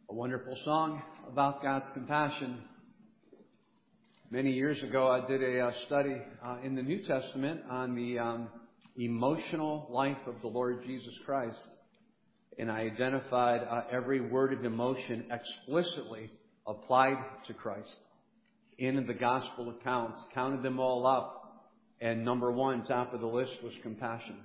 A wonderful song about God's compassion. Many years ago, I did a study in the New Testament on the emotional life of the Lord Jesus Christ. And I identified every word of emotion explicitly applied to Christ in the gospel accounts, counted them all up, and number one, top of the list, was compassion.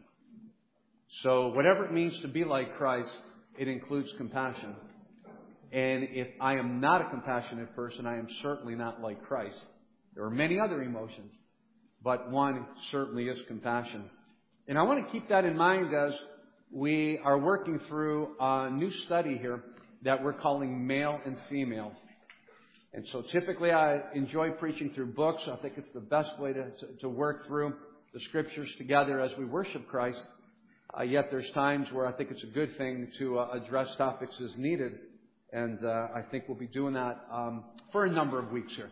So whatever it means to be like Christ, it includes compassion. And if I am not a compassionate person, I am certainly not like Christ. There are many other emotions, but one certainly is compassion. And I want to keep that in mind as we are working through a new study here that we're calling Male and Female. And so typically I enjoy preaching through books. I think it's the best way to work through the Scriptures together as we worship Christ. Yet there's times where I think it's a good thing to address topics as needed. And I think we'll be doing that for a number of weeks here.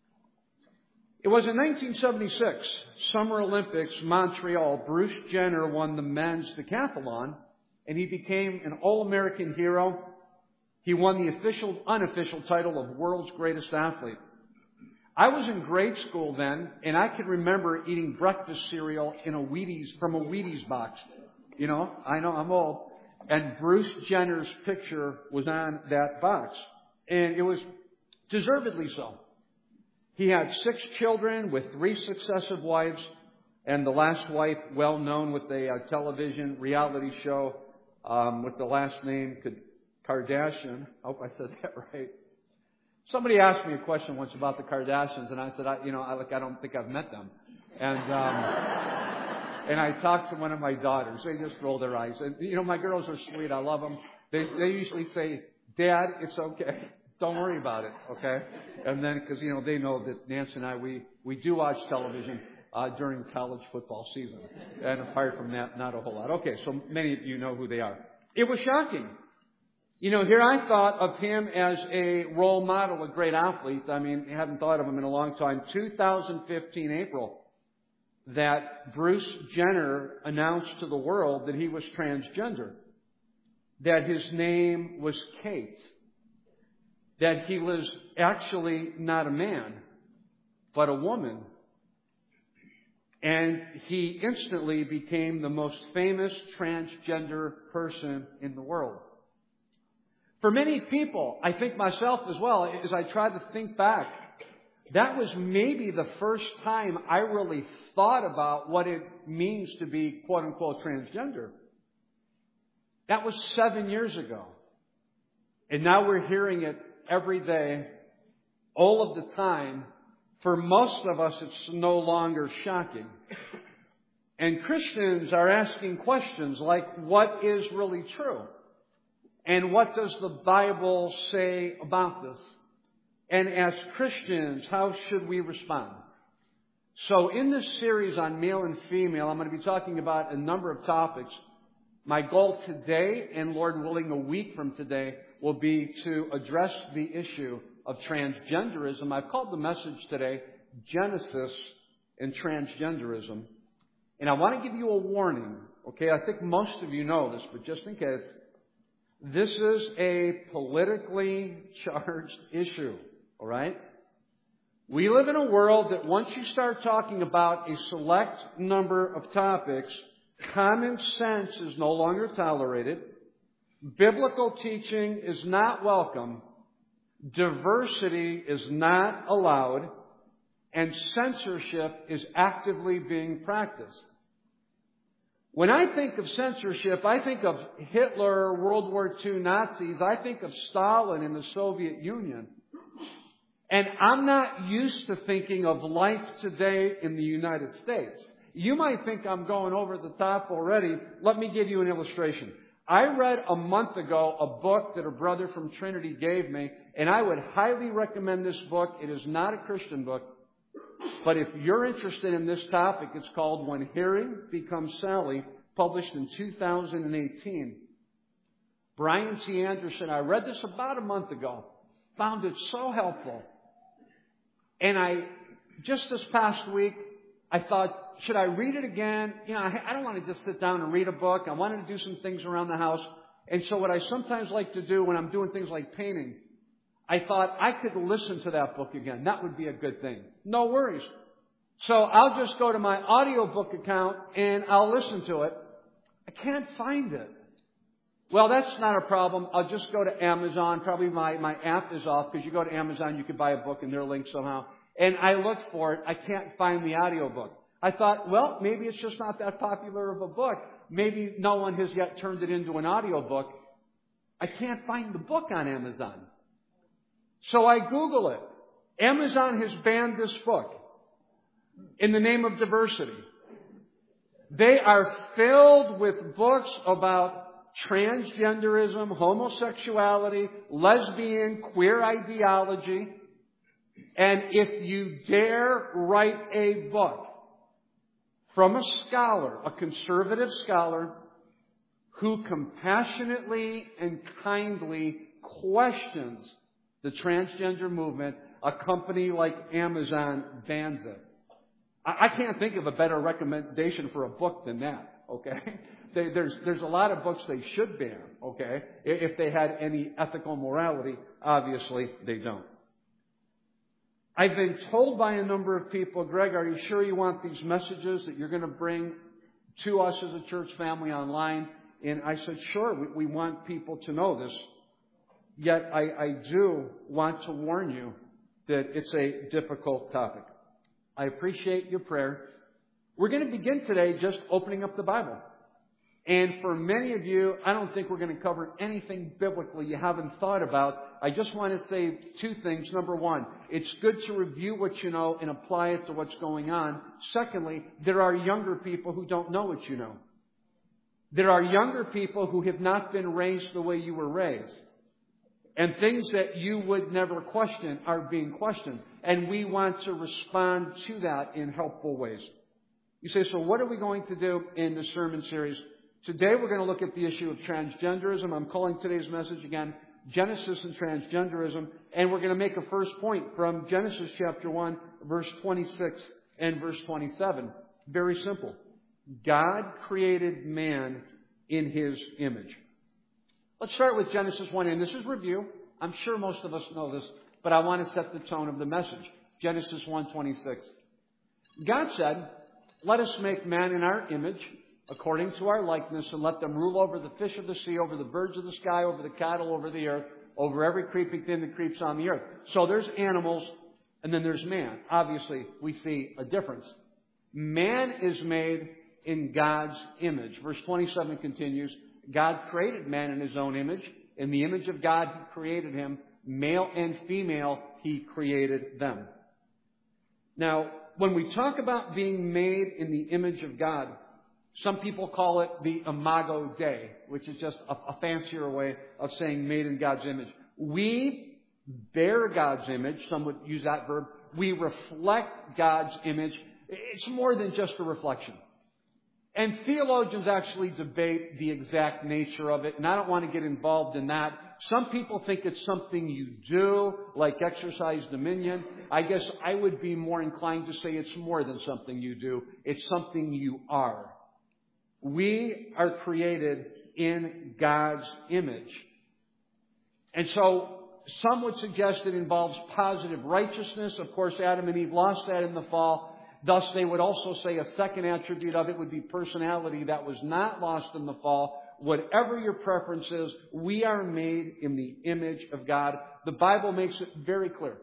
It was in 1976, Summer Olympics, Montreal. Bruce Jenner won the men's decathlon, and he became an All-American hero. He won the unofficial title of World's Greatest Athlete. I was in grade school then, and I can remember eating breakfast cereal from a Wheaties box. You know, I know I'm old. And Bruce Jenner's picture was on that box. And it was deservedly so. He had 6 children with 3 successive wives. And the last wife, well known with a television reality show with the last name Kardashian. I hope I said that right. Somebody asked me a question once about the Kardashians. And I said, I don't think I've met them. And and I talked to one of my daughters. They just roll their eyes. And, my girls are sweet. I love them. They usually say, Dad, it's okay. Don't worry about it, okay? And then, because, they know that Nancy and I, we do watch television during college football season. And apart from that, not a whole lot. Okay, so many of you know who they are. It was shocking. Here I thought of him as a role model, a great athlete. I mean, I haven't thought of him in a long time. 2015, April, that Bruce Jenner announced to the world that he was transgender, that his name was Kate, that he was actually not a man, but a woman. And he instantly became the most famous transgender person in the world. For many people, I think myself as well, as I try to think back, that was maybe the first time I really thought about what it means to be, quote unquote, transgender. That was 7 years ago. And now we're hearing it every day, all of the time. For most of us, it's no longer shocking. And Christians are asking questions like, what is really true? And what does the Bible say about this? And as Christians, how should we respond? So in this series on male and female, I'm going to be talking about a number of topics. My goal today, and Lord willing, a week from today, will be to address the issue of transgenderism. I've called the message today, Genesis and Transgenderism. And I want to give you a warning. Okay, I think most of you know this, but just in case, this is a politically charged issue. All right? We live in a world that once you start talking about a select number of topics, common sense is no longer tolerated. Biblical teaching is not welcome. Diversity is not allowed. And censorship is actively being practiced. When I think of censorship, I think of Hitler, World War II Nazis. I think of Stalin in the Soviet Union. And I'm not used to thinking of life today in the United States. You might think I'm going over the top already. Let me give you an illustration. I read a month ago a book that a brother from Trinity gave me, and I would highly recommend this book. It is not a Christian book, but if you're interested in this topic, it's called When Hearing Becomes Sally, published in 2018. Brian T. Anderson, I read this about a month ago, found it so helpful. And just this past week, I thought, should I read it again? I don't want to just sit down and read a book. I wanted to do some things around the house. And so what I sometimes like to do when I'm doing things like painting, I thought I could listen to that book again. That would be a good thing. No worries. So I'll just go to my audiobook account and I'll listen to it. I can't find it. Well, that's not a problem. I'll just go to Amazon. Probably my app is off because you go to Amazon, you can buy a book and they're linked somehow. And I look for it. I can't find the audiobook. I thought, well, maybe it's just not that popular of a book. Maybe no one has yet turned it into an audiobook. I can't find the book on Amazon. So I Google it. Amazon has banned this book in the name of diversity. They are filled with books about transgenderism, homosexuality, lesbian, queer ideology. And if you dare write a book from a scholar, a conservative scholar, who compassionately and kindly questions the transgender movement, a company like Amazon bans it. I can't think of a better recommendation for a book than that, okay? There's a lot of books they should ban, okay? If they had any ethical morality. Obviously, they don't. I've been told by a number of people, Greg, are you sure you want these messages that you're going to bring to us as a church family online? And I said, sure, we want people to know this. Yet I do want to warn you that it's a difficult topic. I appreciate your prayer. We're going to begin today just opening up the Bible. And for many of you, I don't think we're going to cover anything biblically you haven't thought about. I just want to say two things. Number one, it's good to review what you know and apply it to what's going on. Secondly, there are younger people who don't know what you know. There are younger people who have not been raised the way you were raised. And things that you would never question are being questioned. And we want to respond to that in helpful ways. You say, so what are we going to do in the sermon series? Today we're going to look at the issue of transgenderism. I'm calling today's message again, Genesis and Transgenderism. And we're going to make a first point from Genesis chapter 1, verse 26 and verse 27. Very simple. God created man in His image. Let's start with Genesis 1, and this is review. I'm sure most of us know this, but I want to set the tone of the message. Genesis 1:26. God said, let us make man in our image, according to our likeness, and let them rule over the fish of the sea, over the birds of the sky, over the cattle, over the earth, over every creeping thing that creeps on the earth. So there's animals, and then there's man. Obviously, we see a difference. Man is made in God's image. Verse 27 continues, God created man in His own image. In the image of God, He created him. Male and female, He created them. Now, when we talk about being made in the image of God, some people call it the Imago Dei, which is just a fancier way of saying made in God's image. We bear God's image. Some would use that verb. We reflect God's image. It's more than just a reflection. And theologians actually debate the exact nature of it, and I don't want to get involved in that. Some people think it's something you do, like exercise dominion. I guess I would be more inclined to say it's more than something you do. It's something you are. We are created in God's image. And so some would suggest it involves positive righteousness. Of course, Adam and Eve lost that in the fall. Thus, they would also say a second attribute of it would be personality that was not lost in the fall. Whatever your preference is, we are made in the image of God. The Bible makes it very clear.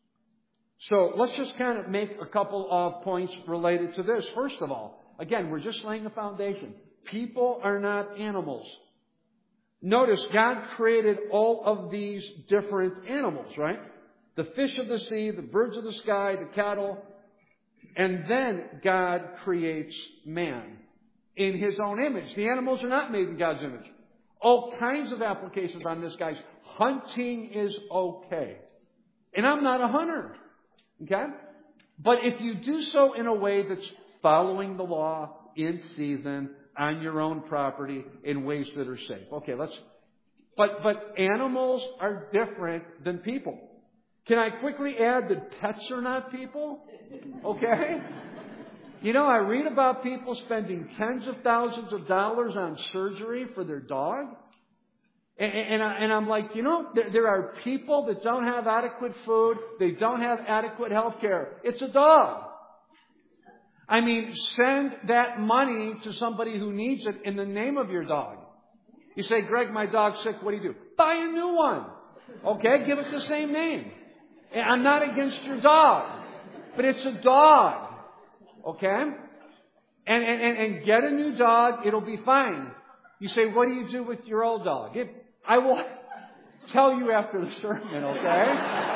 So let's just kind of make a couple of points related to this. First of all, again, we're just laying a foundation. People are not animals. Notice God created all of these different animals, right? The fish of the sea, the birds of the sky, the cattle. And then God creates man in His own image. The animals are not made in God's image. All kinds of applications on this, guys. Hunting is okay. And I'm not a hunter. Okay? But if you do so in a way that's following the law, in season, on your own property, in ways that are safe. Okay, but animals are different than people. Can I quickly add that pets are not people? Okay? You know, I read about people spending tens of thousands of dollars on surgery for their dog. And I'm like, there are people that don't have adequate food. They don't have adequate health care. It's a dog. I mean, send that money to somebody who needs it in the name of your dog. You say, Greg, my dog's sick. What do? Buy a new one. Okay? Give it the same name. I'm not against your dog, but it's a dog. Okay? And get a new dog. It'll be fine. You say, what do you do with your old dog? I will tell you after the sermon, okay?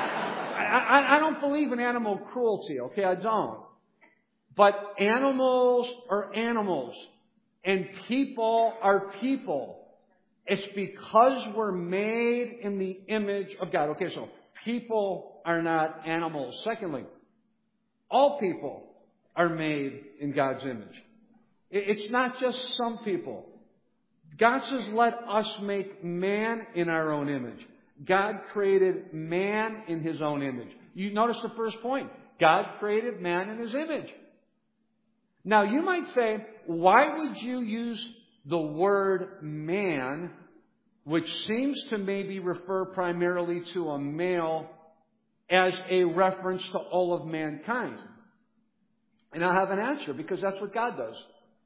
I don't believe in animal cruelty, okay? I don't. But animals are animals. And people are people. It's because we're made in the image of God. Okay, so people are not animals. Secondly, all people are made in God's image. It's not just some people. God says, let us make man in our own image. God created man in His own image. You notice the first point. God created man in His image. Now, you might say, why would you use the word man, which seems to maybe refer primarily to a male, as a reference to all of mankind? And I have an answer, because that's what God does.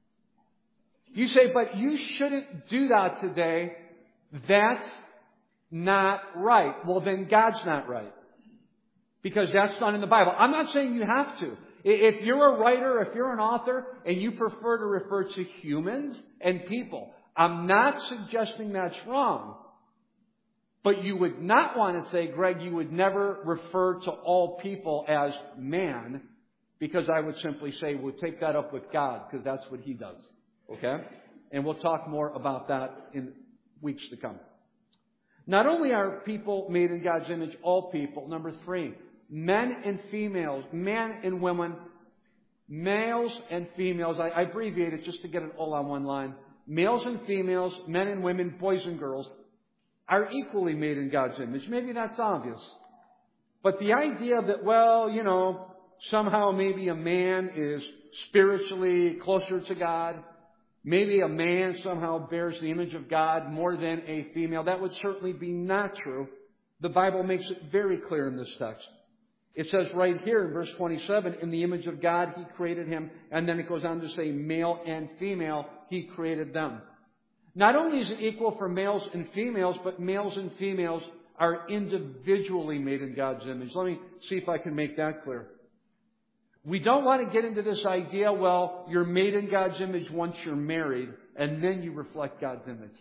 You say, but you shouldn't do that today. That's not right. Well, then God's not right. Because that's not in the Bible. I'm not saying you have to. If you're a writer, if you're an author, and you prefer to refer to humans and people, I'm not suggesting that's wrong. But you would not want to say, Greg, you would never refer to all people as man, because I would simply say, we'll take that up with God, because that's what He does. Okay? And we'll talk more about that in weeks to come. Not only are people made in God's image, all people. Number 3, men and females, men and women, males and females. I abbreviate it just to get it all on one line. Males and females, men and women, boys and girls are equally made in God's image. Maybe that's obvious. But the idea that, somehow maybe a man is spiritually closer to God, maybe a man somehow bears the image of God more than a female, that would certainly be not true. The Bible makes it very clear in this text. It says right here in verse 27, in the image of God He created him. And then it goes on to say male and female He created them. Not only is it equal for males and females, but males and females are individually made in God's image. Let me see if I can make that clear. We don't want to get into this idea, you're made in God's image once you're married, and then you reflect God's image.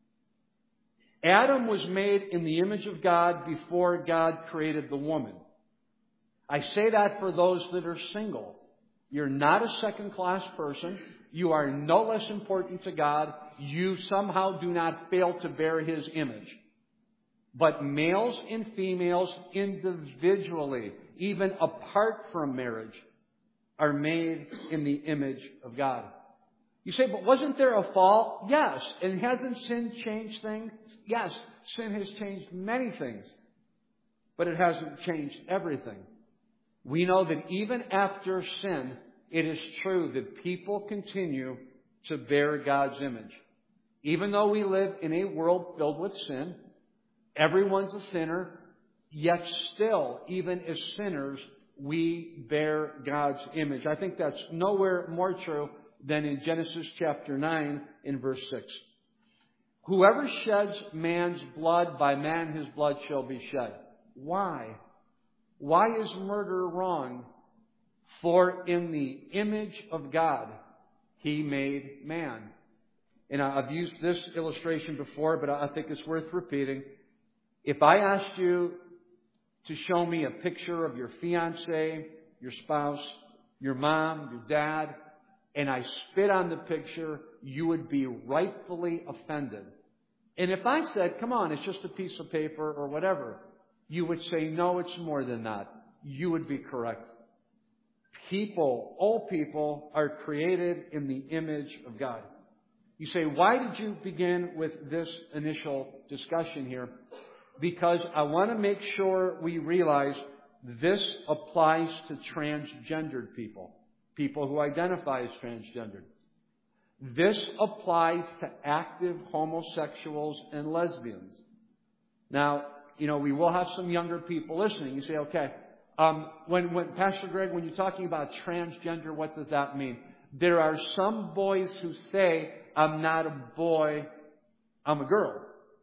Adam was made in the image of God before God created the woman. I say that for those that are single. You're not a second-class person. You are no less important to God. You somehow do not fail to bear His image. But males and females individually, even apart from marriage, are made in the image of God. You say, but wasn't there a fall? Yes. And hasn't sin changed things? Yes. Sin has changed many things. But it hasn't changed everything. We know that even after sin, it is true that people continue to bear God's image. Even though we live in a world filled with sin, everyone's a sinner, yet still, even as sinners, we bear God's image. I think that's nowhere more true than in Genesis chapter 9 in verse 6. Whoever sheds man's blood, by man his blood shall be shed. Why? Why is murder wrong? For in the image of God, He made man. And I've used this illustration before, but I think it's worth repeating. If I asked you to show me a picture of your fiancé, your spouse, your mom, your dad, and I spit on the picture, you would be rightfully offended. And if I said, come on, it's just a piece of paper or whatever, you would say, no, it's more than that. You would be correct. People, all people, are created in the image of God. You say, why did you begin with this initial discussion here? Because I want to make sure we realize this applies to transgendered people, people who identify as transgendered. This applies to active homosexuals and lesbians. Now, we will have some younger people listening. You say, okay, when Pastor Greg, when you're talking about transgender, what does that mean? There are some boys who say, I'm not a boy, I'm a girl.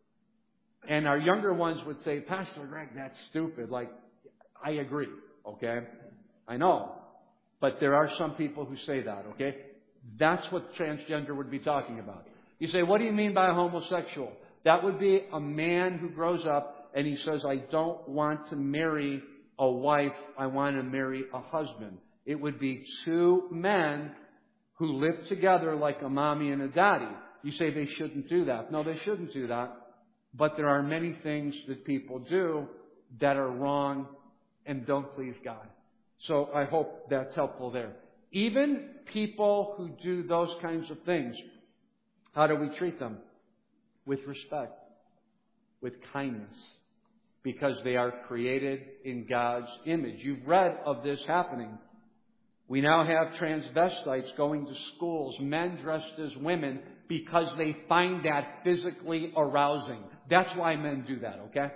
And our younger ones would say, Pastor Greg, that's stupid. Like, I agree, okay? I know. But there are some people who say that, okay? That's what transgender would be talking about. You say, what do you mean by a homosexual? That would be a man who grows up and he says, I don't want to marry a wife, I want to marry a husband. It would be two men who live together like a mommy and a daddy. You say they shouldn't do that. No, they shouldn't do that. But there are many things that people do that are wrong and don't please God. So I hope that's helpful there. Even people who do those kinds of things, how do we treat them? With respect, with kindness, because they are created in God's image. You've read of this happening. We now have transvestites going to schools, men dressed as women, because they find that physically arousing. That's why men do that, okay?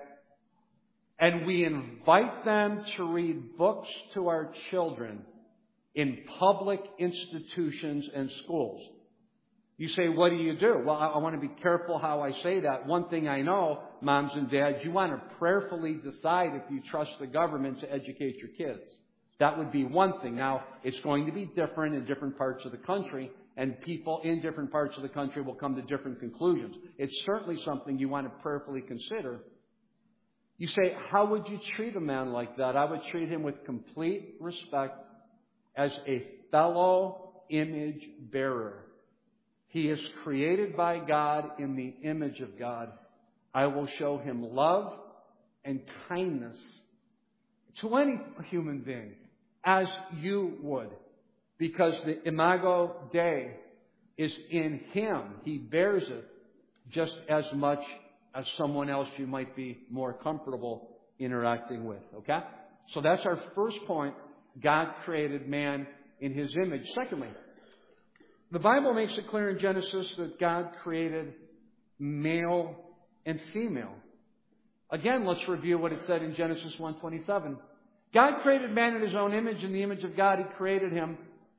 And we invite them to read books to our children in public institutions and schools. You say, what do you do? Well, I want to be careful how I say that. One thing I know, moms and dads, you want to prayerfully decide if you trust the government to educate your kids. That would be one thing. Now, it's going to be different in different parts of the country, and people in different parts of the country will come to different conclusions. It's certainly something you want to prayerfully consider. You say, how would you treat a man like that? I would treat him with complete respect as a fellow image bearer. He is created by God in the image of God. I will show him love and kindness to any human being, as you would, because the imago Dei is in him. He bears it just as much as someone else you might be more comfortable interacting with. Okay? So that's our first point. God created man in his image. Secondly, the Bible makes it clear in Genesis that God created male and female. Again, let's review what it said in Genesis 1:27. God created man in his own image. In the image of God, he created him.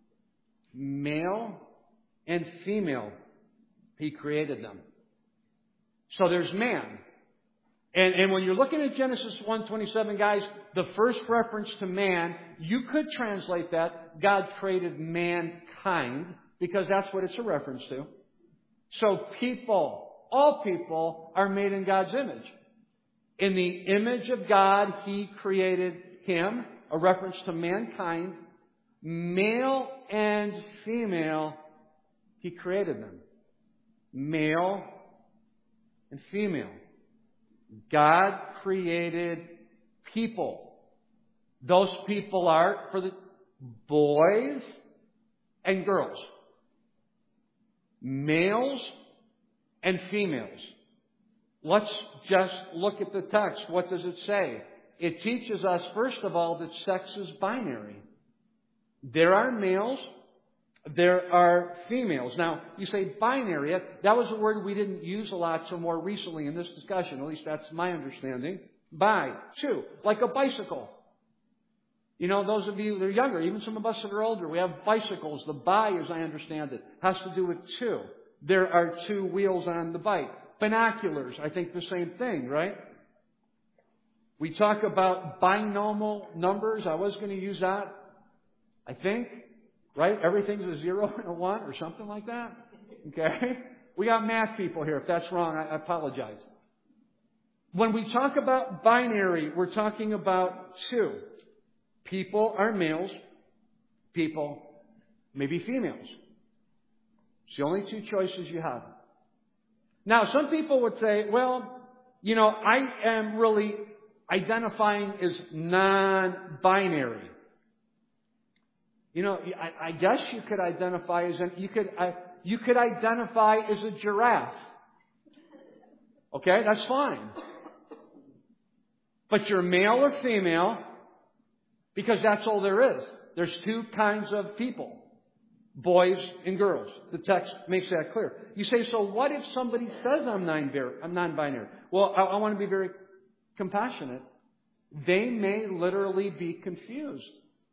Male and female, he created them. So there's man. And when you're looking at Genesis 1:27, guys, the first reference to man, you could translate that, God created mankind, because that's what it's a reference to. So people, all people, are made in God's image. In the image of God, he created him, a reference to mankind. Male and female, he created them. Male and female. God created people. Those people are for the boys and girls. Males and females. Let's just look at the text. What does it say? It teaches us, first of all, that sex is binary. There are males, there are females. Now, you say binary. That was a word we didn't use a lot till more recently in this discussion. At least that's my understanding. Bi, two, like a bicycle. You know, those of you that are younger, even some of us that are older, we have bicycles. The bi, as I understand it, has to do with two. There are two wheels on the bike. Binoculars, I think the same thing, right? We talk about binomial numbers. I was going to use that, I think, right? Everything's a 0 and a 1 or something like that. Okay? We got math people here. If that's wrong, I apologize. When we talk about binary, we're talking about two. People are males. People may be females. It's the only two choices you have. Now, some people would say, well, you know, I am really identifying as non-binary. You know, I guess you could identify as you could identify as a giraffe. Okay, that's fine. But you're male or female, because that's all there is. There's two kinds of people. boys and girls. The text makes that clear. You say, so what if somebody says I'm non-binary? Well, I want to be very compassionate. They may literally be confused.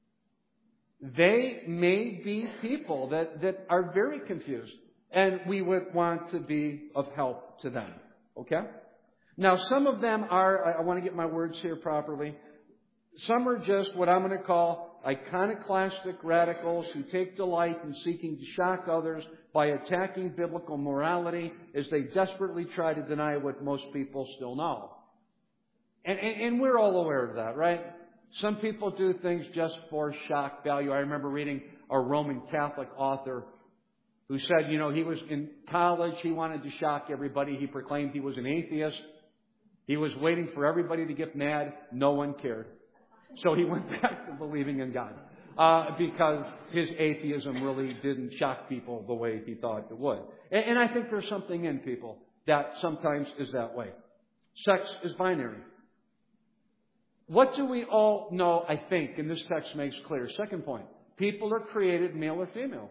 They may be people that are very confused. And we would want to be of help to them. Okay? Now, some of them are, I want to get my words here properly. Some are just what I'm going to call iconoclastic radicals who take delight in seeking to shock others by attacking biblical morality as they desperately try to deny what most people still know. And we're all aware of that, right? Some people do things just for shock value. I remember reading a Roman Catholic author who said, he was in college, he wanted to shock everybody. He proclaimed he was an atheist. He was waiting for everybody to get mad. No one cared. So he went back to believing in God because his atheism really didn't shock people the way he thought it would. And I think there's something in people that sometimes is that way. Sex is binary. What do we all know, I think, and this text makes clear? Second point, people are created male or female.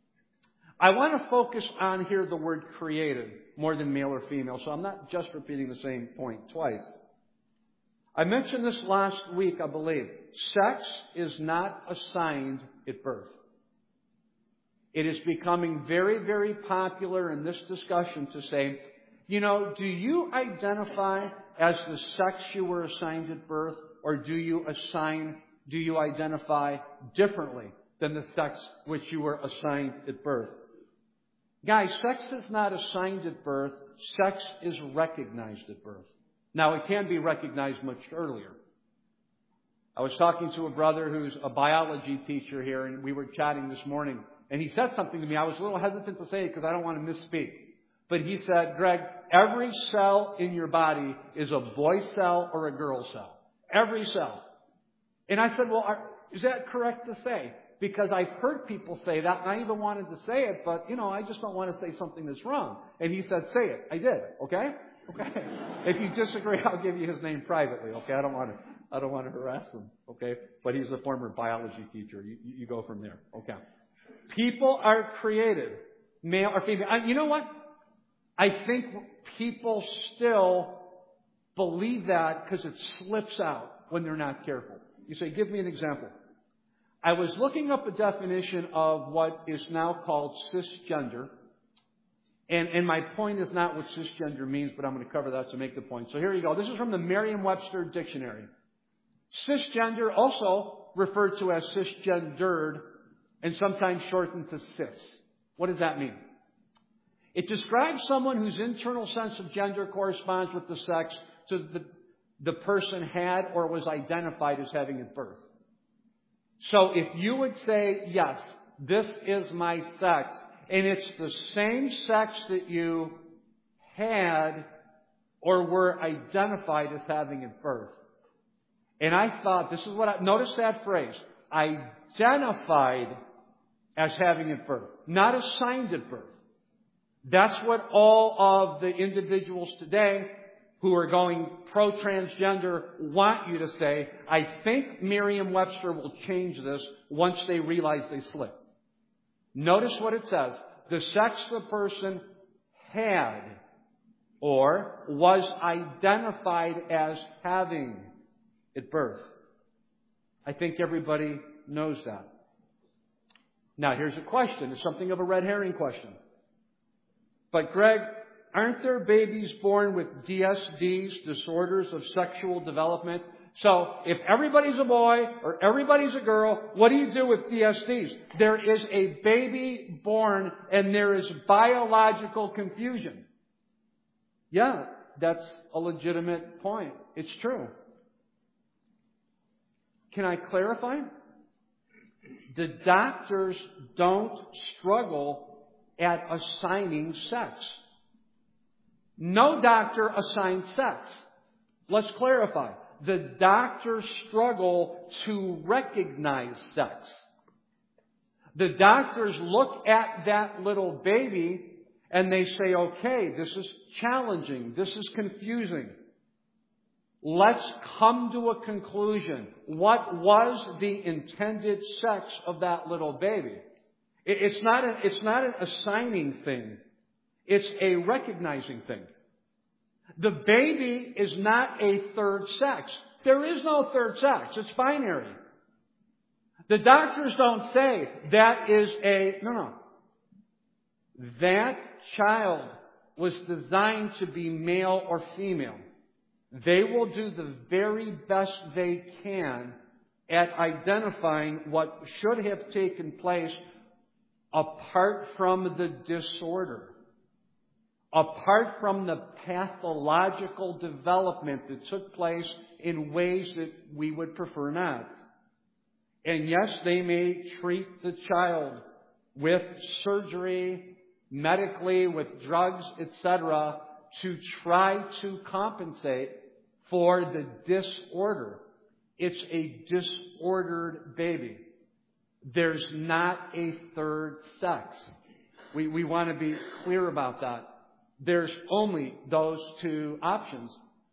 I want to focus on here the word created more than male or female, so I'm not just repeating the same point twice. I mentioned this last week, I believe. Sex is not assigned at birth. It is becoming very, very popular in this discussion to say, do you identify as the sex you were assigned at birth, or do you identify differently than the sex which you were assigned at birth? Guys, sex is not assigned at birth. Sex is recognized at birth. Now, it can be recognized much earlier. I was talking to a brother who's a biology teacher here, and we were chatting this morning, and he said something to me. I was a little hesitant to say it because I don't want to misspeak. But he said, Greg, every cell in your body is a boy cell or a girl cell. Every cell. And I said, well, is that correct to say? Because I've heard people say that, and I even wanted to say it, but, I just don't want to say something that's wrong. And he said, say it. I did. Okay? Okay. If you disagree, I'll give you his name privately. Okay? I don't want to harass him. Okay? But he's a former biology teacher. You go from there. Okay. People are created, male or female. You know what? I think people still believe that because it slips out when they're not careful. You say, give me an example. I was looking up a definition of what is now called cisgender. And my point is not what cisgender means, but I'm going to cover that to make the point. So here you go. This is from the Merriam-Webster Dictionary. Cisgender, also referred to as cisgendered, and sometimes shortened to cis. What does that mean? It describes someone whose internal sense of gender corresponds with the sex to the person had or was identified as having at birth. So if you would say, yes, this is my sex, and it's the same sex that you had or were identified as having at birth. And I thought, notice that phrase, identified as having at birth, not assigned at birth. That's what all of the individuals today who are going pro-transgender want you to say. I think Merriam-Webster will change this once they realize they slipped. Notice what it says. The sex the person had or was identified as having at birth. I think everybody knows that. Now, here's a question. It's something of a red herring question. But Greg, aren't there babies born with DSDs, disorders of sexual development? So if everybody's a boy or everybody's a girl, what do you do with DSDs? There is a baby born and there is biological confusion. Yeah, that's a legitimate point. It's true. Can I clarify? The doctors don't struggle at assigning sex. No doctor assigns sex. Let's clarify. The doctors struggle to recognize sex. The doctors look at that little baby and they say, okay, this is challenging. This is confusing. Let's come to a conclusion. What was the intended sex of that little baby? It's not an assigning thing. It's a recognizing thing. The baby is not a third sex. There is no third sex. It's binary. The doctors don't say that is no. That child was designed to be male or female. They will do the very best they can at identifying what should have taken place apart from the disorder, apart from the pathological development that took place in ways that we would prefer not. And yes, they may treat the child with surgery, medically, with drugs, etc., to try to compensate for the disorder. It's a disordered baby. There's not a third sex. We want to be clear about that. There's only those two options.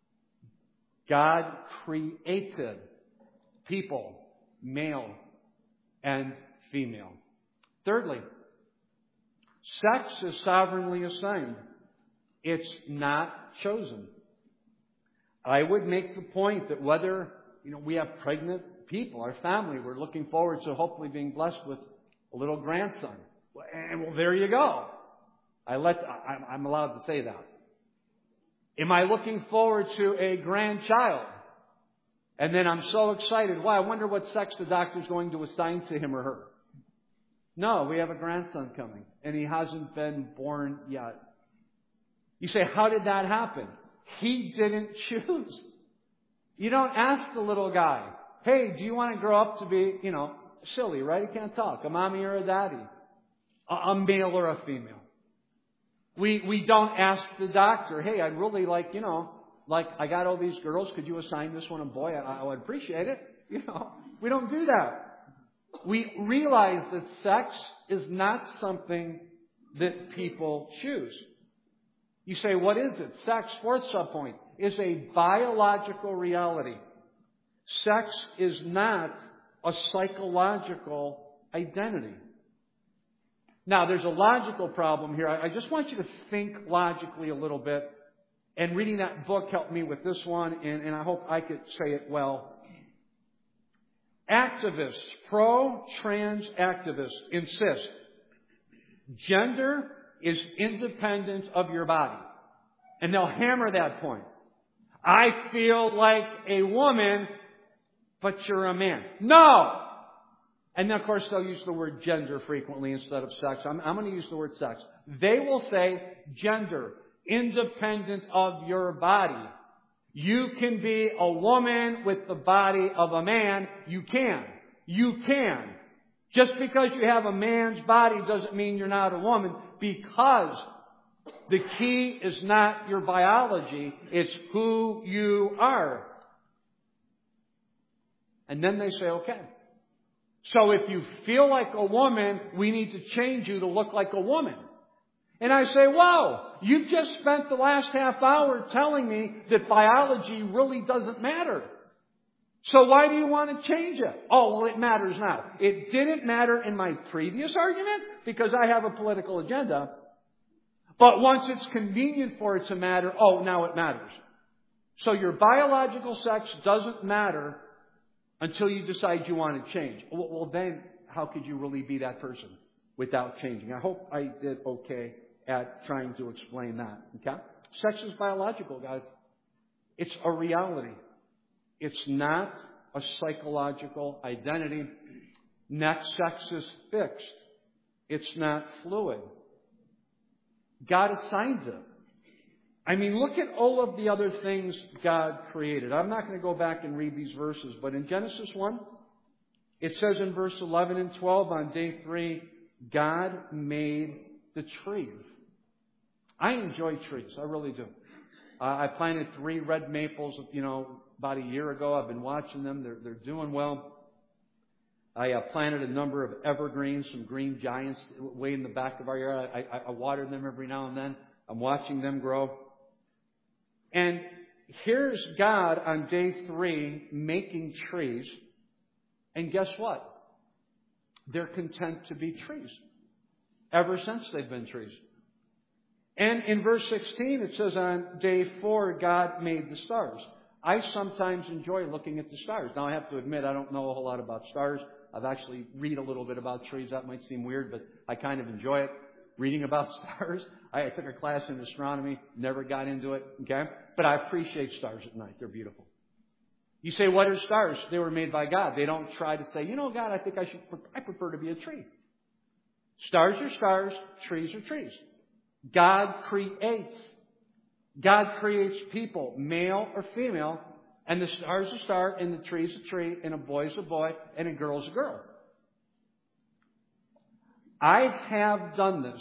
God created people, male and female. Thirdly, sex is sovereignly assigned. It's not chosen. I would make the point that whether we have pregnant people, our family, we're looking forward to hopefully being blessed with a little grandson. And well, there you go. I'm allowed to say that. Am I looking forward to a grandchild? And then I'm so excited. Wow, I wonder what sex the doctor's going to assign to him or her. No, we have a grandson coming, and he hasn't been born yet. You say, how did that happen? He didn't choose. You don't ask the little guy, hey, do you want to grow up to be, silly, right? He can't talk. A mommy or a daddy. A male or a female. We don't ask the doctor, hey, I'd really like I got all these girls. Could you assign this one a boy? I would appreciate it. We don't do that. We realize that sex is not something that people choose. You say, what is it? Sex, fourth subpoint, is a biological reality. Sex is not a psychological identity. Now, there's a logical problem here. I just want you to think logically a little bit. And reading that book helped me with this one, and I hope I could say it well. Activists, pro-trans activists, insist gender is independent of your body. And they'll hammer that point. I feel like a woman, but you're a man. No! And then, of course, they'll use the word gender frequently instead of sex. I'm going to use the word sex. They will say gender, independent of your body. You can be a woman with the body of a man. You can. You can. Just because you have a man's body doesn't mean you're not a woman, because the key is not your biology, it's who you are. And then they say, okay. So if you feel like a woman, we need to change you to look like a woman. And I say, whoa, you've just spent the last half hour telling me that biology really doesn't matter. So why do you want to change it? Oh, well, it matters now. It didn't matter in my previous argument because I have a political agenda. But once it's convenient for it to matter, oh, now it matters. So your biological sex doesn't matter until you decide you want to change. Well, then how could you really be that person without changing? I hope I did okay at trying to explain that. Okay? Sex is biological, guys. It's a reality. It's not a psychological identity. Next, sex is fixed. It's not fluid. God assigns it. I mean, look at all of the other things God created. I'm not going to go back and read these verses, but in Genesis 1, it says in verse 11 and 12, on day 3, God made the trees. I enjoy trees. I really do. I planted 3 red maples, about a year ago. I've been watching them. They're doing well. I planted a number of evergreens, some green giants way in the back of our yard. I water them every now and then. I'm watching them grow. And here's God on day 3 making trees. And guess what? They're content to be trees. ever since they've been trees. And in verse 16, it says on day 4, God made the stars. I sometimes enjoy looking at the stars. Now, I have to admit, I don't know a whole lot about stars. I've actually read a little bit about trees. That might seem weird, but I kind of enjoy it, reading about stars. I took a class in astronomy, never got into it, okay? But I appreciate stars at night. They're beautiful. You say, what are stars? They were made by God. They don't try to say, God, I prefer to be a tree. Stars are stars, trees are trees. God creates. God creates people, male or female, and the star is a star, and the tree is a tree, and a boy is a boy, and a girl is a girl. I have done this.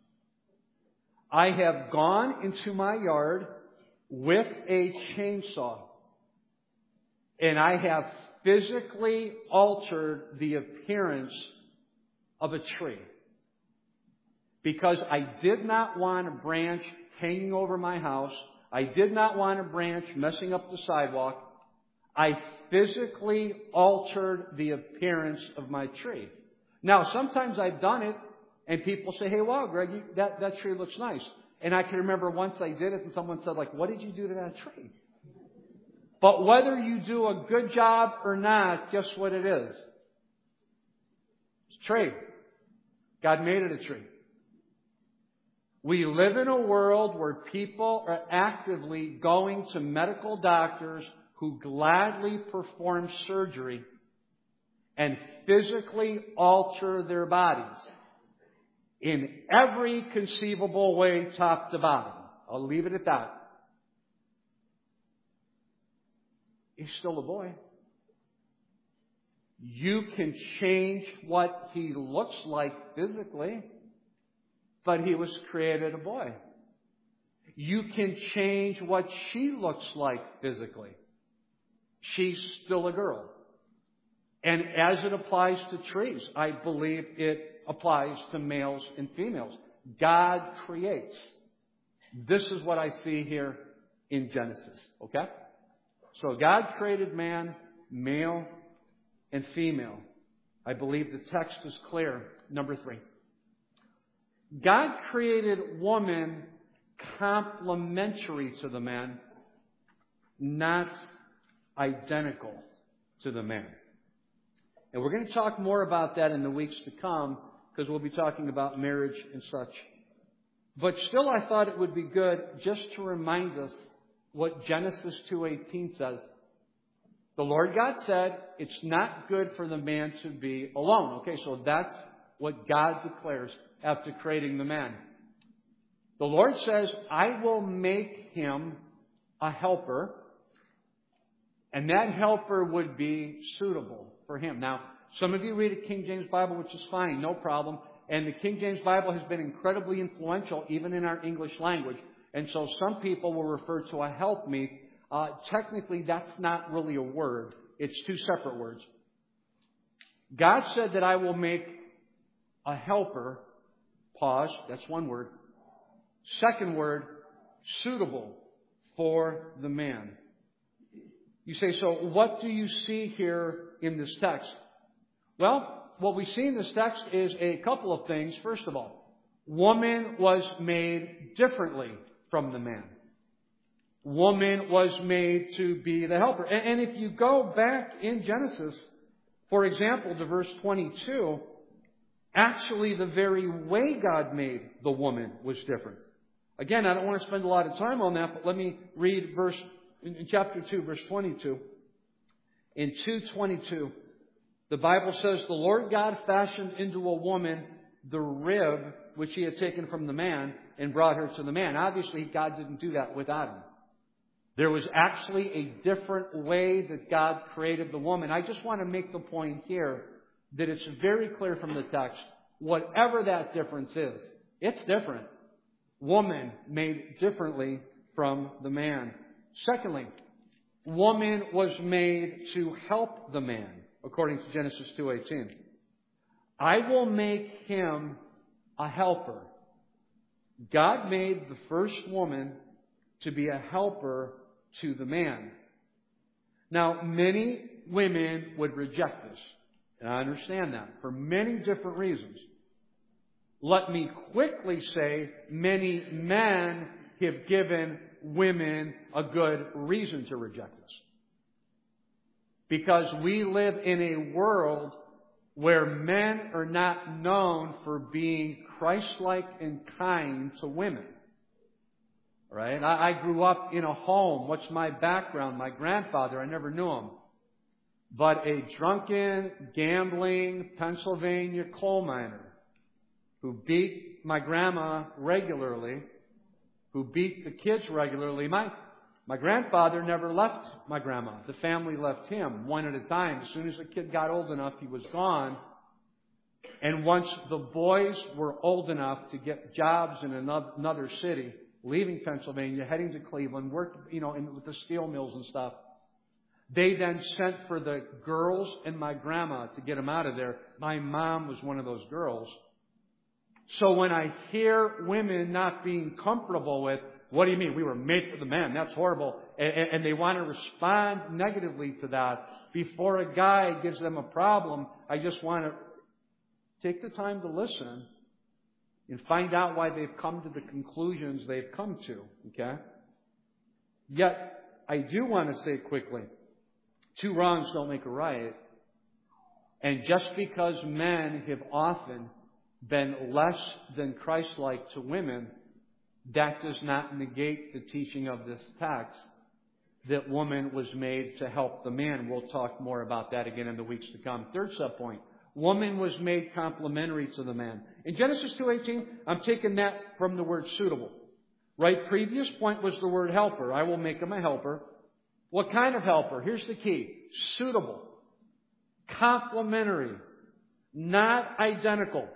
I have gone into my yard with a chainsaw, and I have physically altered the appearance of a tree. Because I did not want a branch hanging over my house. I did not want a branch messing up the sidewalk. I physically altered the appearance of my tree. Now, sometimes I've done it, and people say, hey, wow, Greg, that tree looks nice. And I can remember once I did it, and someone said, what did you do to that tree? But whether you do a good job or not, guess what it is? It's a tree. God made it a tree. We live in a world where people are actively going to medical doctors who gladly perform surgery and physically alter their bodies in every conceivable way, top to bottom. I'll leave it at that. He's still a boy. You can change what he looks like physically, but he was created a boy. You can change what she looks like physically. She's still a girl. And as it applies to trees, I believe it applies to males and females. God creates. This is what I see here in Genesis. Okay? So God created man, male and female. I believe the text is clear. Number 3. God created woman complementary to the man, not identical to the man. And we're going to talk more about that in the weeks to come, because we'll be talking about marriage and such. But still, I thought it would be good just to remind us what Genesis 2:18 says. The Lord God said, it's not good for the man to be alone. Okay, so that's what God declares after creating the man. The Lord says, I will make him a helper, and that helper would be suitable for him. Now, some of you read a King James Bible, which is fine, no problem. And the King James Bible has been incredibly influential even in our English language. And so some people will refer to a helpmeet. Technically, that's not really a word. It's two separate words. God said that I will make a helper, pause, that's one word. Second word, suitable for the man. You say, so what do you see here in this text? Well, what we see in this text is a couple of things. First of all, woman was made differently from the man. Woman was made to be the helper. And if you go back in Genesis, for example, to verse 22, actually the very way God made the woman was different. Again, I don't want to spend a lot of time on that, but let me read in chapter 2, verse 22. In 2:22, the Bible says, the Lord God fashioned into a woman the rib which he had taken from the man and brought her to the man. Obviously, God didn't do that with Adam. There was actually a different way that God created the woman. I just want to make the point here that it's very clear from the text, whatever that difference is, it's different. Woman made differently from the man. Secondly, woman was made to help the man, according to Genesis 2:18. I will make him a helper. God made the first woman to be a helper to the man. Now, many women would reject this. And I understand that for many different reasons. let me quickly say many men have given women a good reason to reject us. Because we live in a world where men are not known for being Christ-like and kind to women. Right? I grew up in a home. What's my background? My grandfather, I never knew him. But a drunken, gambling Pennsylvania coal miner who beat my grandma regularly, who beat the kids regularly. My grandfather never left my grandma. The family left him one at a time. As soon as the kid got old enough, he was gone. And once the boys were old enough to get jobs in another city, leaving Pennsylvania, heading to Cleveland, worked, with the steel mills and stuff, they then sent for the girls and my grandma to get them out of there. My mom was one of those girls. So when I hear women not being comfortable with, what do you mean? We were made for the men. That's horrible. And they want to respond negatively to that. Before a guy gives them a problem, I just want to take the time to listen and find out why they've come to the conclusions they've come to. Okay? Yet, I do want to say quickly, 2 wrongs don't make a right. And just because men have often been less than Christ-like to women, that does not negate the teaching of this text that woman was made to help the man. We'll talk more about that again in the weeks to come. Third subpoint. Woman was made complementary to the man. In Genesis 2:18, I'm taking that from the word suitable. Right? Previous point was the word helper. I will make him a helper. What kind of helper? Here's the key. Suitable. Complementary. Not identical.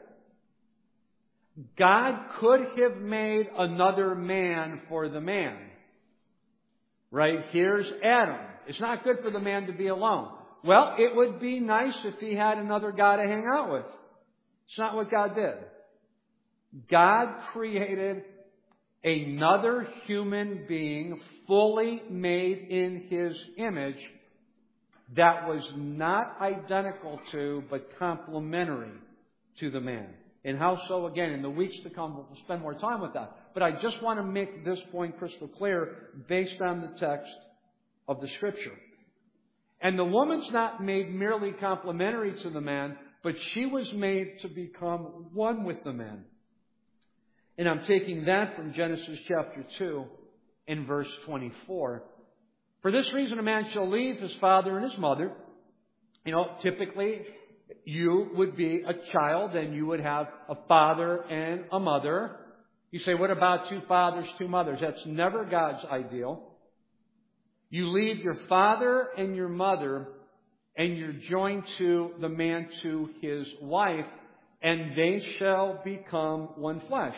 God could have made another man for the man. Right? Here's Adam. It's not good for the man to be alone. Well, it would be nice if he had another guy to hang out with. It's not what God did. God created another human being fully made in His image that was not identical to, but complementary to the man. And how so? Again, in the weeks to come, we'll spend more time with that. But I just want to make this point crystal clear based on the text of the Scripture. And the woman's not made merely complementary to the man, but she was made to become one with the man. And I'm taking that from Genesis chapter 2 and verse 24. For this reason, a man shall leave his father and his mother. Typically, you would be a child and you would have a father and a mother. You say, what about 2 fathers, 2 mothers? That's never God's ideal. You leave your father and your mother and you're joined to the man to his wife, and they shall become one flesh.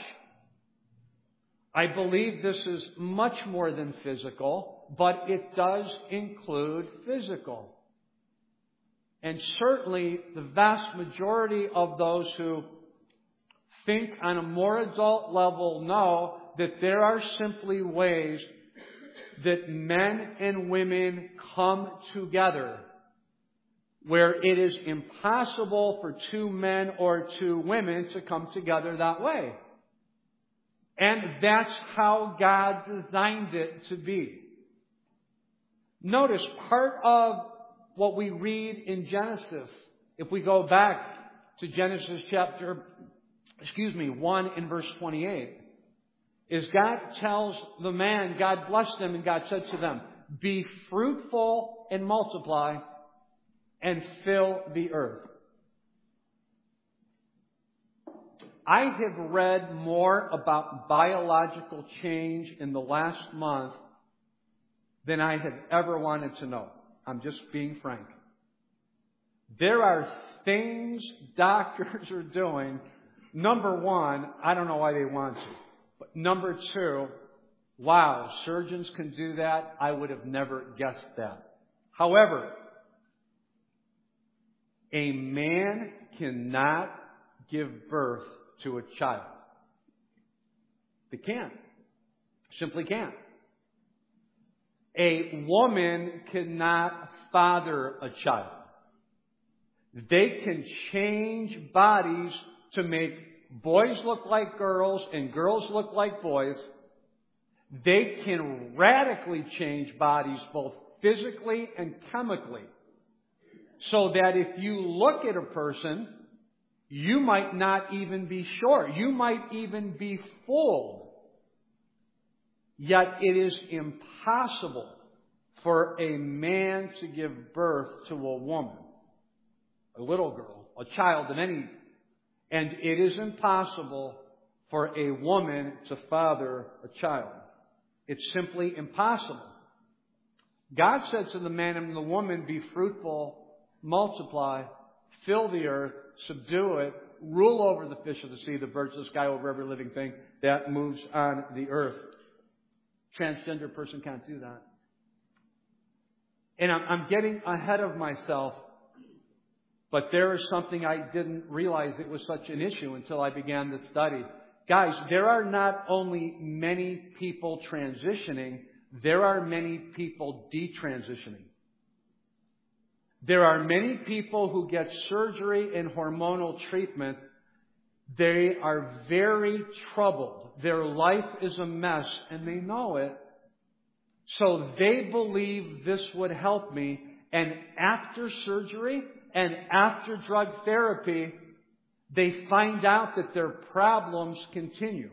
I believe this is much more than physical, but it does include physical. And certainly the vast majority of those who think on a more adult level know that there are simply ways that men and women come together where it is impossible for 2 men or 2 women to come together that way. And that's how God designed it to be. Notice part of what we read in Genesis, if we go back to Genesis chapter 1 in verse 28, is God tells the man, God blessed them, and God said to them, be fruitful and multiply and fill the earth. I have read more about biological change in the last month than I have ever wanted to know. I'm just being frank. There are things doctors are doing. Number 1, I don't know why they want to. But number 2, wow, surgeons can do that. I would have never guessed that. However, a man cannot give birth to a child. They can't. Simply can't. A woman cannot father a child. They can change bodies to make boys look like girls and girls look like boys, they can radically change bodies both physically and chemically. So that if you look at a person, you might not even be sure. You might even be fooled. Yet it is impossible for a man to give birth to a woman, a little girl, a child of any. And it is impossible for a woman to father a child. It's simply impossible. God said to the man and the woman, be fruitful, multiply, fill the earth, subdue it, rule over the fish of the sea, the birds of the sky, over every living thing that moves on the earth. Transgender person can't do that. And I'm getting ahead of myself, but there is something I didn't realize it was such an issue until I began to study. Guys, there are not only many people transitioning, there are many people detransitioning. There are many people who get surgery and hormonal treatment. They are very troubled. Their life is a mess and they know it. So they believe this would help me. And after surgery and after drug therapy, they find out that their problems continue.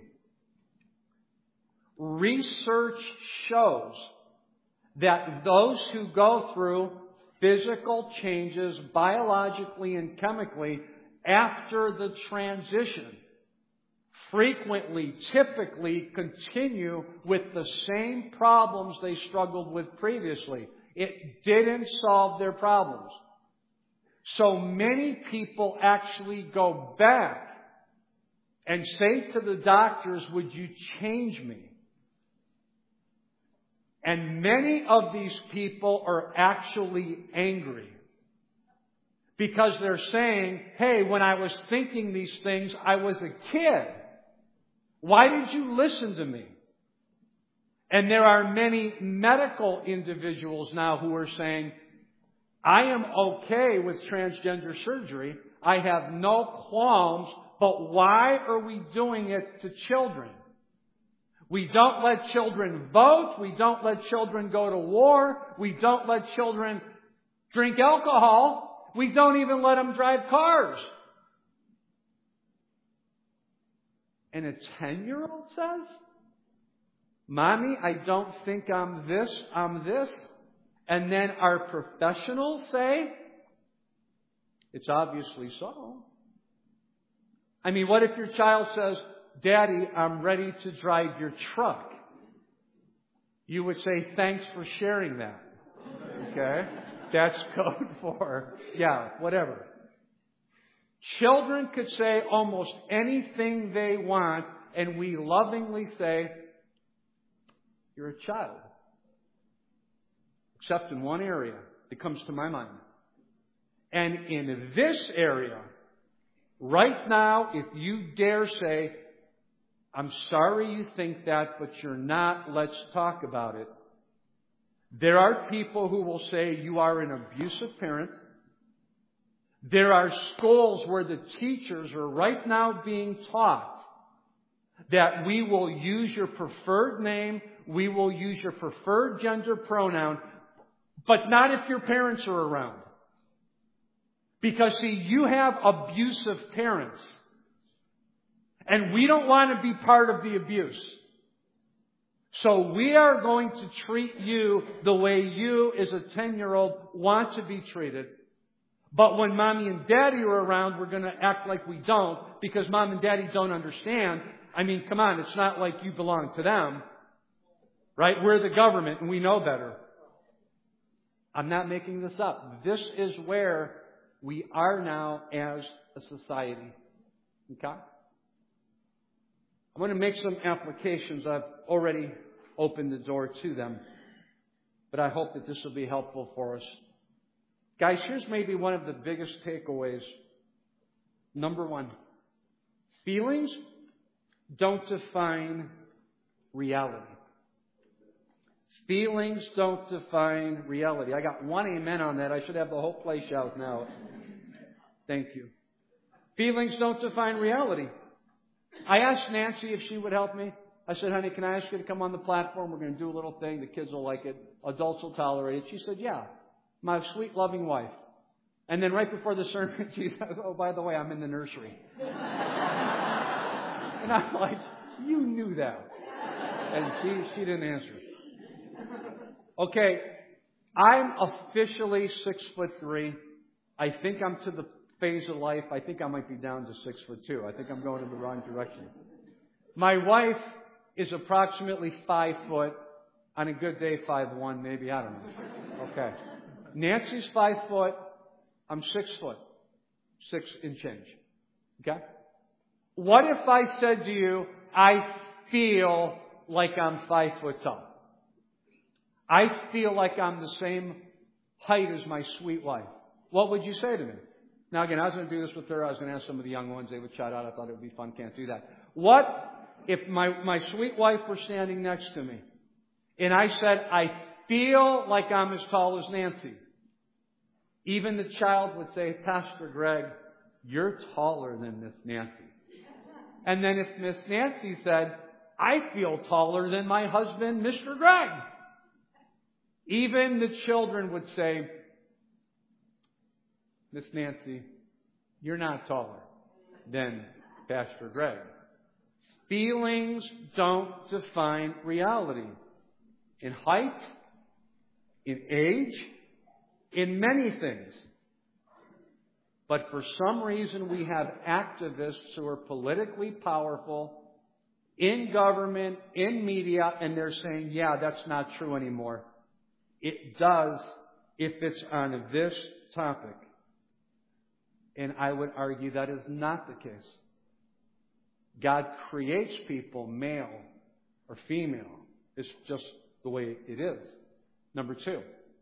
Research shows that those who go through physical changes biologically and chemically after the transition frequently, typically continue with the same problems they struggled with previously. It didn't solve their problems. So many people actually go back and say to the doctors, would you change me? And many of these people are actually angry. Because they're saying, hey, when I was thinking these things, I was a kid. Why did you listen to me? And there are many medical individuals now who are saying, I am okay with transgender surgery. I have no qualms, but why are we doing it to children? We don't let children vote. We don't let children go to war. We don't let children drink alcohol. We don't even let them drive cars. And a 10-year-old says, Mommy, I don't think I'm this, I'm this. And then our professionals say, it's obviously so. I mean, what if your child says, Daddy, I'm ready to drive your truck? You would say, thanks for sharing that. Okay? That's code for, yeah, whatever. Children could say almost anything they want, and we lovingly say, you're a child. Except in one area that comes to my mind. And in this area, right now, if you dare say, I'm sorry you think that, but you're not, let's talk about it. There are people who will say you are an abusive parent. There are schools where the teachers are right now being taught that we will use your preferred name, we will use your preferred gender pronoun, but not if your parents are around. Because, see, you have abusive parents. And we don't want to be part of the abuse. So we are going to treat you the way you, as a 10-year-old, want to be treated. But when Mommy and Daddy are around, we're going to act like we don't, because Mom and Daddy don't understand. I mean, come on, it's not like you belong to them. Right? We're the government and we know better. I'm not making this up. This is where we are now as a society. Okay? I'm going to make some applications. I've already opened the door to them. But I hope that this will be helpful for us. Guys, here's maybe one of the biggest takeaways. Number one, feelings don't define reality. Feelings don't define reality. I got one amen on that. I should have the whole place out now. Thank you. Feelings don't define reality. I asked Nancy if she would help me. I said, honey, can I ask you to come on the platform? We're going to do a little thing. The kids will like it. Adults will tolerate it. She said, yeah. My sweet, loving wife. And then right before the sermon, she says, oh, by the way, I'm in the nursery. And I'm like, you knew that. And she didn't answer. Okay, I'm officially 6'3". I think I'm to the phase of life. I think I might be down to 6'2". I think I'm going in the wrong direction. My wife is approximately 5 foot. On a good day, 5'1", maybe. I don't know. Okay. Nancy's 5 foot. I'm 6 foot. 6 and change. Okay? What if I said to you, I feel like I'm 5 foot tall? I feel like I'm the same height as my sweet wife. What would you say to me? Now again, I was going to do this with her. I was going to ask some of the young ones. They would shout out. I thought it would be fun. Can't do that. What if my sweet wife were standing next to me and I said, I feel like I'm as tall as Nancy? Even the child would say, Pastor Greg, you're taller than Miss Nancy. And then if Miss Nancy said, I feel taller than my husband, Mr. Greg. Even the children would say, Miss Nancy, you're not taller than Pastor Greg. Feelings don't define reality. In height, in age, in many things. But for some reason we have activists who are politically powerful in government, in media, and they're saying, yeah, that's not true anymore. It does if it's on this topic. And I would argue that is not the case. God creates people, male or female. It's just the way it is. Number 2.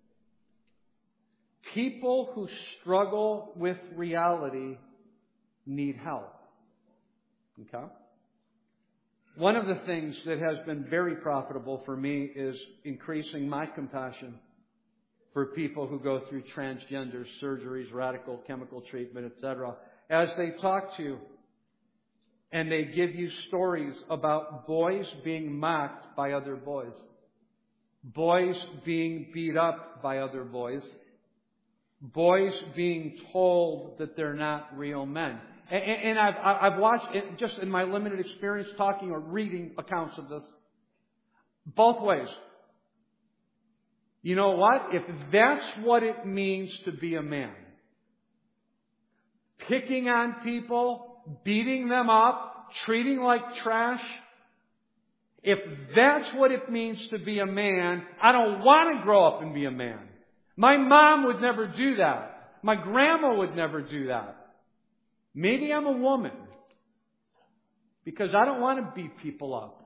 People who struggle with reality need help. Okay? One of the things that has been very profitable for me is increasing my compassion for people who go through transgender surgeries, radical chemical treatment, etc. As they talk to you and they give you stories about boys being mocked by other boys, boys being beat up by other boys, boys being told that they're not real men. And I've watched it just in my limited experience talking or reading accounts of this. Both ways. You know what? If that's what it means to be a man, picking on people, beating them up, treating like trash, if that's what it means to be a man, I don't want to grow up and be a man. My mom would never do that. My grandma would never do that. Maybe I'm a woman because I don't want to beat people up.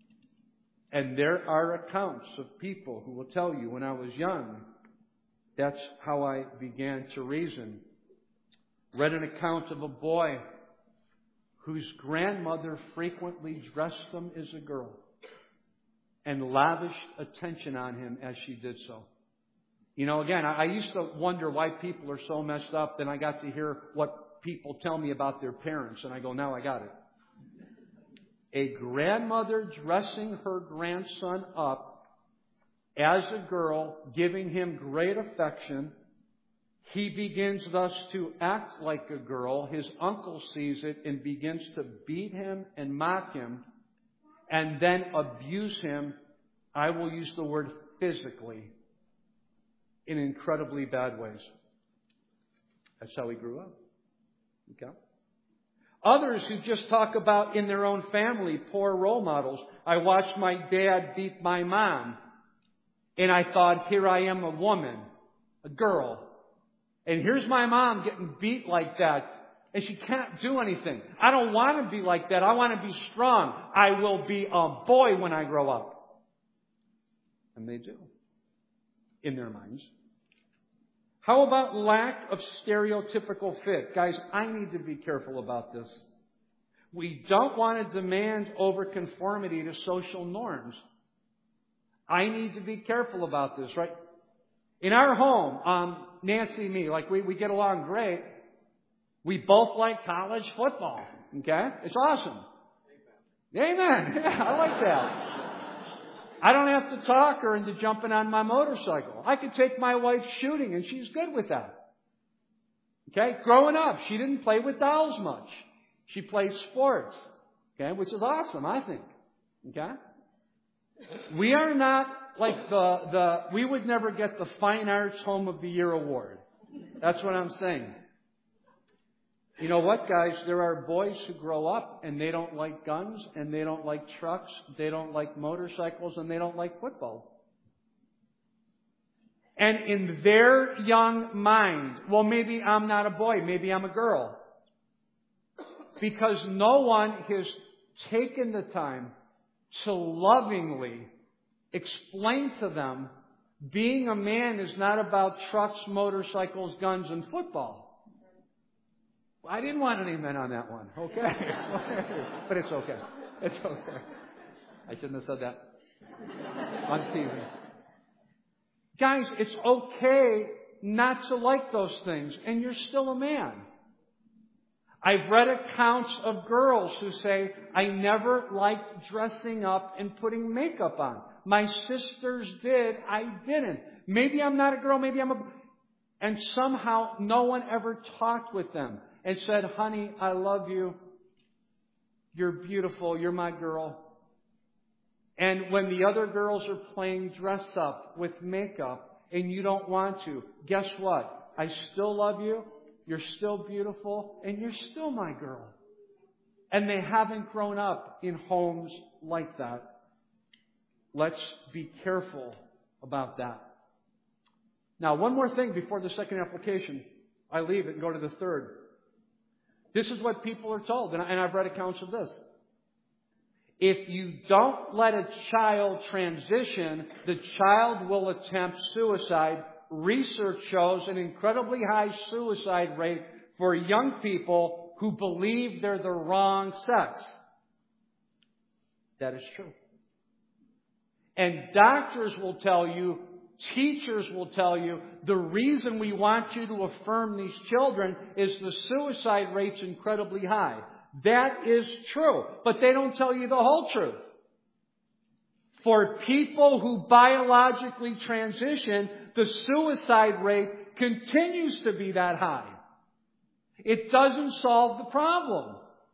And there are accounts of people who will tell you when I was young, that's how I began to reason. Read an account of a boy whose grandmother frequently dressed him as a girl and lavished attention on him as she did so. You know, again, I used to wonder why people are so messed up. Then I got to hear what people tell me about their parents, and I go, now I got it. A grandmother dressing her grandson up as a girl, giving him great affection. He begins thus to act like a girl. His uncle sees it and begins to beat him and mock him and then abuse him. I will use the word physically in incredibly bad ways. That's how he grew up. Okay? Others who just talk about in their own family poor role models. I watched my dad beat my mom. And I thought, here I am, a woman, a girl. And here's my mom getting beat like that. And she can't do anything. I don't want to be like that. I want to be strong. I will be a boy when I grow up. And they do. In their minds. How about lack of stereotypical fit? Guys, I need to be careful about this. We don't want to demand overconformity to social norms. I need to be careful about this, right? In our home, Nancy and me, like we get along great. We both like college football. Okay? It's awesome. Amen. Yeah, I like that. I don't have to talk her into jumping on my motorcycle. I could take my wife shooting and she's good with that. Okay? Growing up, she didn't play with dolls much. She played sports. Okay? Which is awesome, I think. Okay? We are not like we would never get the Fine Arts Home of the Year award. That's what I'm saying. You know what, guys? There are boys who grow up and they don't like guns and they don't like trucks, they don't like motorcycles, and they don't like football. And in their young mind, well, maybe I'm not a boy, maybe I'm a girl. Because no one has taken the time to lovingly explain to them being a man is not about trucks, motorcycles, guns, and football. Well, I didn't want an amen on that one. Okay. But it's okay. It's okay. I shouldn't have said that on TV. Guys, it's okay not to like those things, and you're still a man. I've read accounts of girls who say, I never liked dressing up and putting makeup on. My sisters did, I didn't. Maybe I'm not a girl, maybe I'm a... And somehow no one ever talked with them and said, honey, I love you. You're beautiful. You're my girl. And when the other girls are playing dressed up with makeup and you don't want to, guess what? I still love you. You're still beautiful. And you're still my girl. And they haven't grown up in homes like that. Let's be careful about that. Now, one more thing before the second application. I leave it and go to the third. This is what people are told, and I've read accounts of this. If you don't let a child transition, the child will attempt suicide. Research shows an incredibly high suicide rate for young people who believe they're the wrong sex. That is true. And doctors will tell you, teachers will tell you, the reason we want you to affirm these children is the suicide rate's incredibly high. That is true. But they don't tell you the whole truth. For people who biologically transition, the suicide rate continues to be that high. It doesn't solve the problem.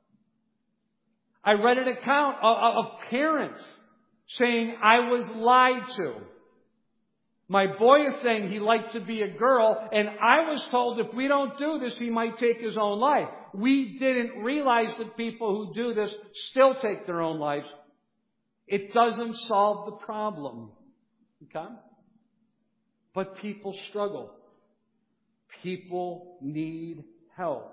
I read an account of parents saying, I was lied to. My boy is saying he liked to be a girl, and I was told if we don't do this, he might take his own life. We didn't realize that people who do this still take their own lives. It doesn't solve the problem. Okay? But people struggle. People need help.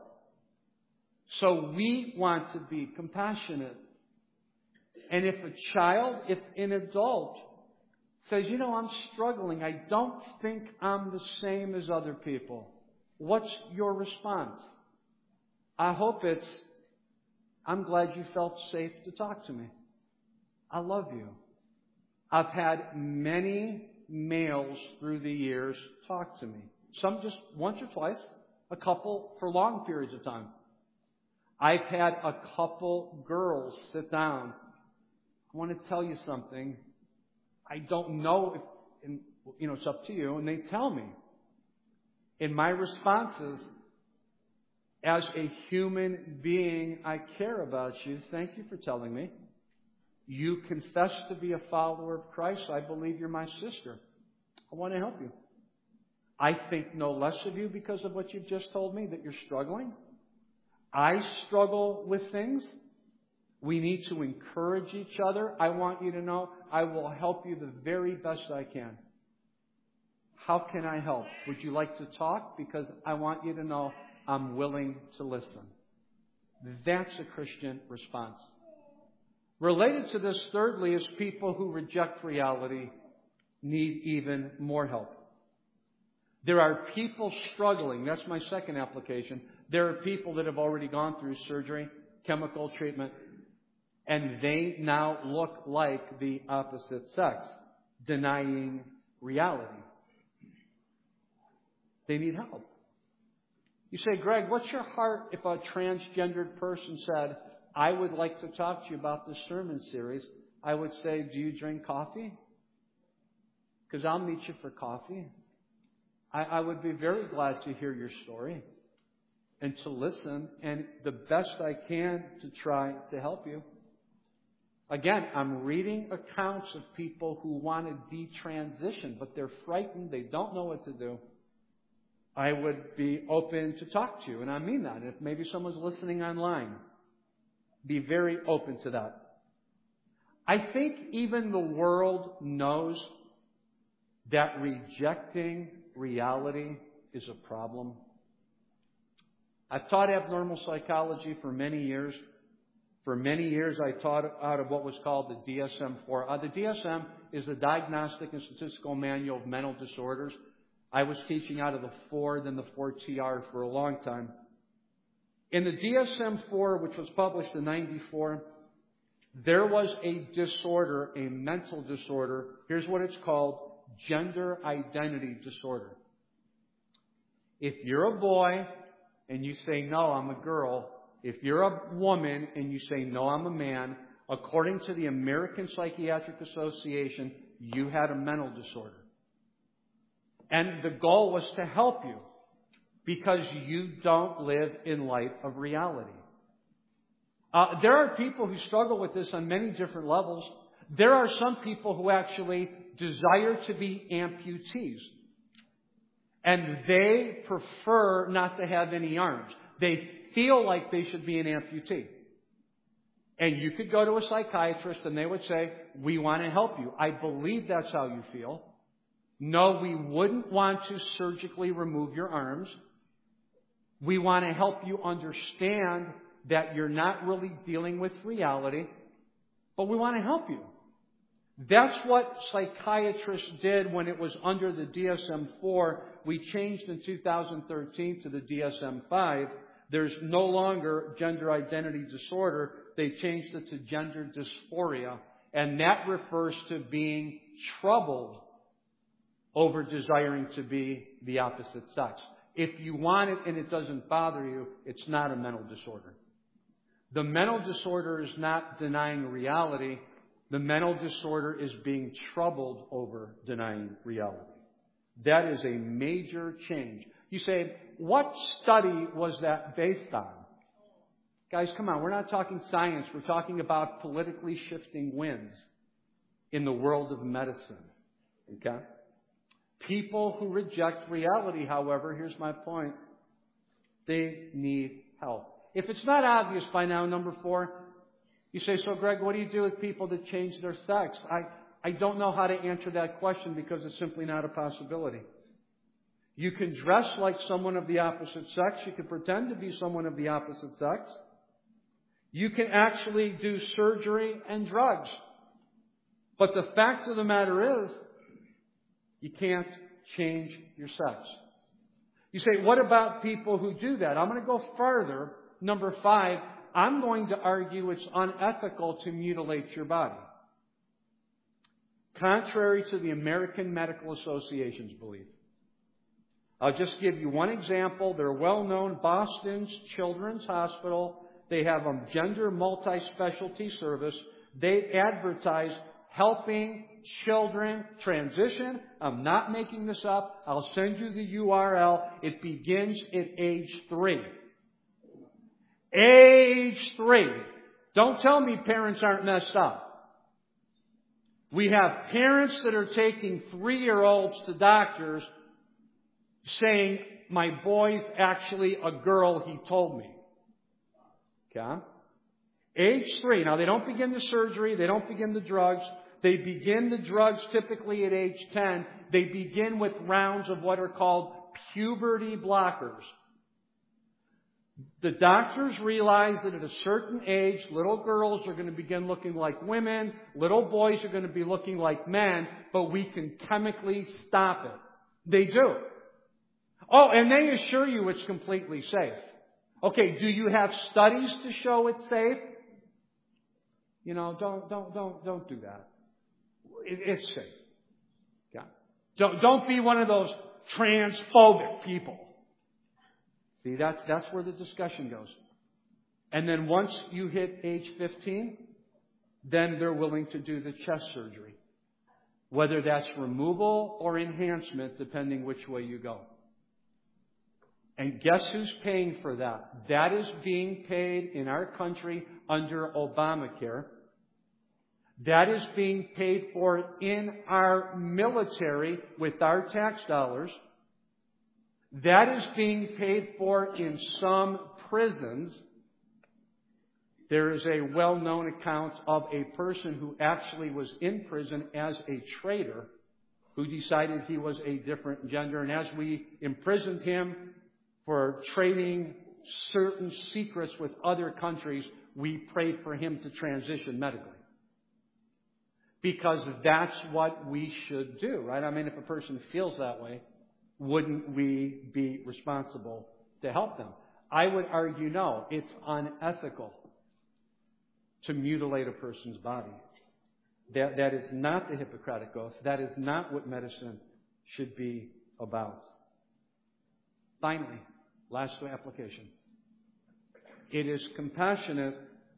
So we want to be compassionate. And if a child, if an adult says, you know, I'm struggling, I don't think I'm the same as other people, what's your response? I hope it's, I'm glad you felt safe to talk to me. I love you. I've had many males through the years talk to me. Some just once or twice, a couple for long periods of time. I've had a couple girls sit down. I want to tell you something. I don't know if, and, you know, it's up to you. And they tell me. And my response is, as a human being, I care about you. Thank you for telling me. You confess to be a follower of Christ. I believe you're my sister. I want to help you. I think no less of you because of what you've just told me, that you're struggling. I struggle with things. We need to encourage each other. I want you to know I will help you the very best I can. How can I help? Would you like to talk? Because I want you to know I'm willing to listen. That's a Christian response. Related to this, thirdly, is people who reject reality need even more help. There are people struggling. That's my second application. There are people that have already gone through surgery, chemical treatment, and they now look like the opposite sex, denying reality. They need help. You say, Greg, what's your heart if a transgendered person said, I would like to talk to you about this sermon series, I would say, do you drink coffee? Because I'll meet you for coffee. I would be very glad to hear your story and to listen, and the best I can to try to help you. Again, I'm reading accounts of people who want to detransition, but they're frightened. They don't know what to do. I would be open to talk to you, and I mean that. If maybe someone's listening online, be very open to that. I think even the world knows that rejecting reality is a problem. I've taught abnormal psychology for many years. For many years, I taught out of what was called the DSM-4. The DSM is the Diagnostic and Statistical Manual of Mental Disorders. I was teaching out of the 4, then the 4TR for a long time. In the DSM-4, which was published in 1994, there was a disorder, a mental disorder. Here's what it's called: gender identity disorder. If you're a boy and you say, no, I'm a girl, if you're a woman and you say, no, I'm a man, according to the American Psychiatric Association, you had a mental disorder. And the goal was to help you because you don't live in light of reality. There are people who struggle with this on many different levels. There are some people who actually desire to be amputees. And they prefer not to have any arms. They feel like they should be an amputee. And you could go to a psychiatrist and they would say, we want to help you. I believe that's how you feel. No, we wouldn't want to surgically remove your arms. We want to help you understand that you're not really dealing with reality, but we want to help you. That's what psychiatrists did when it was under the DSM-4. We changed in 2013 to the DSM-5. There's no longer gender identity disorder. They changed it to gender dysphoria. And that refers to being troubled over desiring to be the opposite sex. If you want it and it doesn't bother you, it's not a mental disorder. The mental disorder is not denying reality. The mental disorder is being troubled over denying reality. That is a major change. You say, what study was that based on? Guys, come on. We're not talking science. We're talking about politically shifting winds in the world of medicine. Okay? People who reject reality, however, here's my point, they need help. If it's not obvious by now, number 4, you say, so Greg, what do you do with people that change their sex? I don't know how to answer that question because it's simply not a possibility. You can dress like someone of the opposite sex. You can pretend to be someone of the opposite sex. You can actually do surgery and drugs. But the fact of the matter is, you can't change your sex. You say, what about people who do that? I'm going to go further. Number 5, I'm going to argue it's unethical to mutilate your body. Contrary to the American Medical Association's belief. I'll just give you one example. They're well-known. Boston's Children's Hospital. They have a gender multi-specialty service. They advertise helping children transition. I'm not making this up. I'll send you the URL. It begins at age 3. Age 3. Don't tell me parents aren't messed up. We have parents that are taking 3-year-olds to doctors saying, my boy's actually a girl, he told me. Okay? Age 3. Now, they don't begin the surgery. They don't begin the drugs. They begin the drugs typically at age 10. They begin with rounds of what are called puberty blockers. The doctors realize that at a certain age, little girls are going to begin looking like women, little boys are going to be looking like men, but we can chemically stop it. They do. Oh, and they assure you it's completely safe. Okay, do you have studies to show it's safe? You know, don't do that. It's safe. Yeah. Don't be one of those transphobic people. See, that's where the discussion goes. And then once you hit age 15, then they're willing to do the chest surgery. Whether that's removal or enhancement, depending which way you go. And guess who's paying for that? That is being paid in our country under Obamacare. That is being paid for in our military with our tax dollars. That is being paid for in some prisons. There is a well-known account of a person who actually was in prison as a traitor who decided he was a different gender. And as we imprisoned him for trading certain secrets with other countries, we prayed for him to transition medically. Because that's what we should do, right? I mean, if a person feels that way, wouldn't we be responsible to help them? I would argue no. It's unethical to mutilate a person's body. That is not the Hippocratic Oath. That is not what medicine should be about. Finally, last application. It is compassionate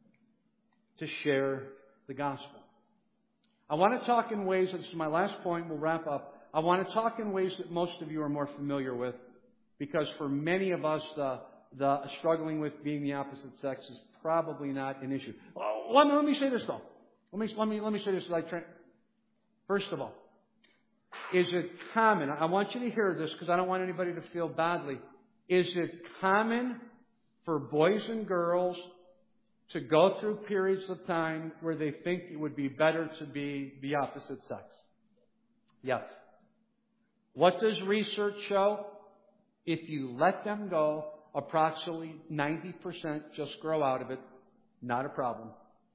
to share the gospel. I want to talk in ways, this is my last point, we'll wrap up. I want to talk in ways that most of you are more familiar with, because for many of us, the struggling with being the opposite sex is probably not an issue. Let me say this though. Let me say this. First of all, is it common? I want you to hear this because I don't want anybody to feel badly. Is it common for boys and girls to go through periods of time where they think it would be better to be the opposite sex? Yes. What does research show? If you let them go, approximately 90% just grow out of it. Not a problem.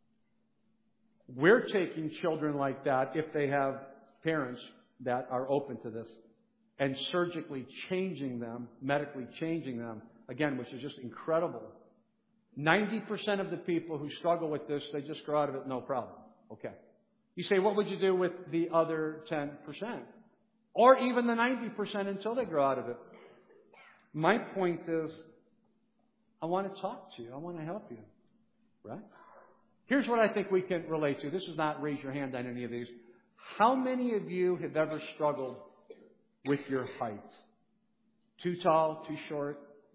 We're taking children like that, if they have parents that are open to this, and surgically changing them, medically changing them, again, which is just incredible. 90% of the people who struggle with this, they just grow out of it, no problem. Okay. You say, what would you do with the other 10%? Or even the 90% until they grow out of it? My point is, I want to talk to you. I want to help you. Right? Here's what I think we can relate to. This is not raise your hand on any of these. How many of you have ever struggled with your height? Too tall, too short?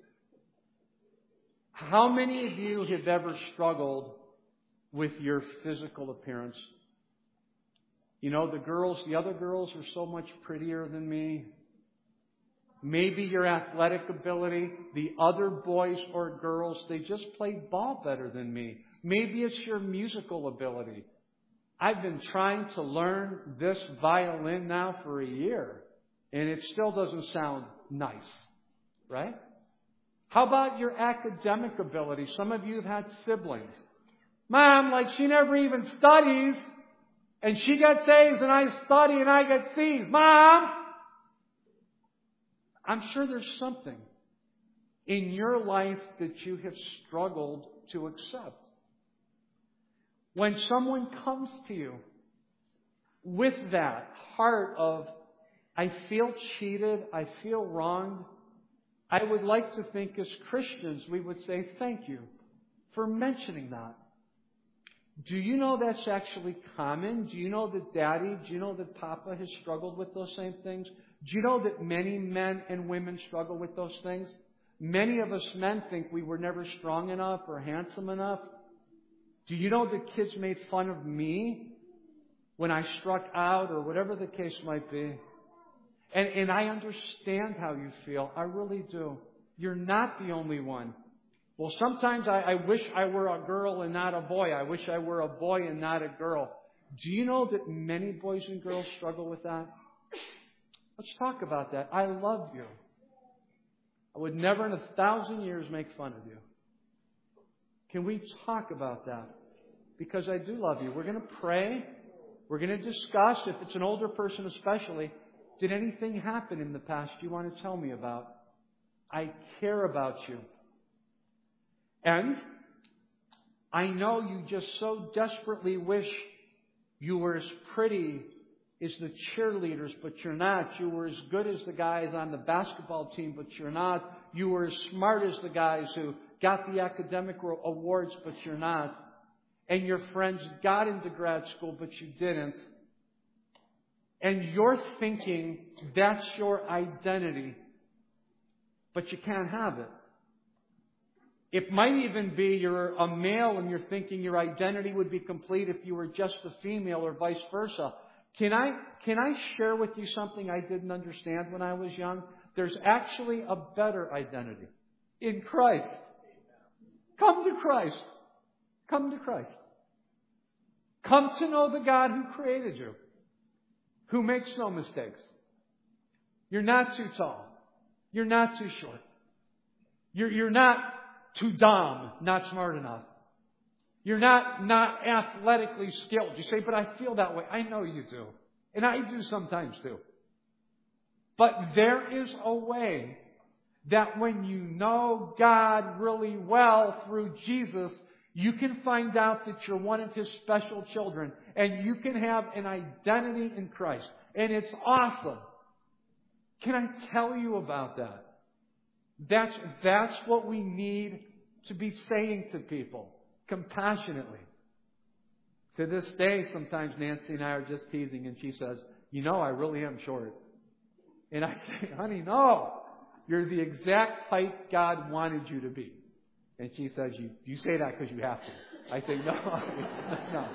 How many of you have ever struggled with your physical appearance? You know, the other girls are so much prettier than me. Maybe your athletic ability, the other boys or girls, they just play ball better than me. Maybe it's your musical ability. I've been trying to learn this violin now for a year, and it still doesn't sound nice, right? How about your academic ability? Some of you have had siblings. Mom, like she never even studies, and she gets A's and I study and I get C's. Mom! I'm sure there's something in your life that you have struggled to accept. When someone comes to you with that heart of, I feel cheated, I feel wronged, I would like to think as Christians we would say, thank you for mentioning that. Do you know that's actually common? Do you know that Daddy, do you know that Papa has struggled with those same things? Do you know that many men and women struggle with those things? Many of us men think we were never strong enough or handsome enough. Do you know that kids made fun of me when I struck out or whatever the case might be? And I understand how you feel. I really do. You're not the only one. Well, sometimes I wish I were a girl and not a boy. I wish I were a boy and not a girl. Do you know that many boys and girls struggle with that? Let's talk about that. I love you. I would never in 1,000 years make fun of you. Can we talk about that? Because I do love you. We're going to pray. We're going to discuss, if it's an older person especially, did anything happen in the past you want to tell me about? I care about you. And I know you just so desperately wish you were as pretty as the cheerleaders, but you're not. You were as good as the guys on the basketball team, but you're not. You were as smart as the guys who got the academic awards, but you're not. And your friends got into grad school, but you didn't. And you're thinking that's your identity, but you can't have it. It might even be you're a male and you're thinking your identity would be complete if you were just a female or vice versa. Can I share with you something I didn't understand when I was young? There's actually a better identity in Christ. Come to Christ. Come to Christ. Come to know the God who created you, who makes no mistakes. You're not too tall. You're not too short. You're not too dumb, not smart enough. You're not athletically skilled. You say, but I feel that way. I know you do. And I do sometimes too. But there is a way that when you know God really well through Jesus, you can find out that you're one of His special children. And you can have an identity in Christ. And it's awesome. Can I tell you about that? That's what we need to be saying to people, compassionately. To this day, sometimes Nancy and I are just teasing and she says, you know, I really am short. And I say, honey, no. You're the exact height God wanted you to be. And she says, you say that because you have to. I say, no.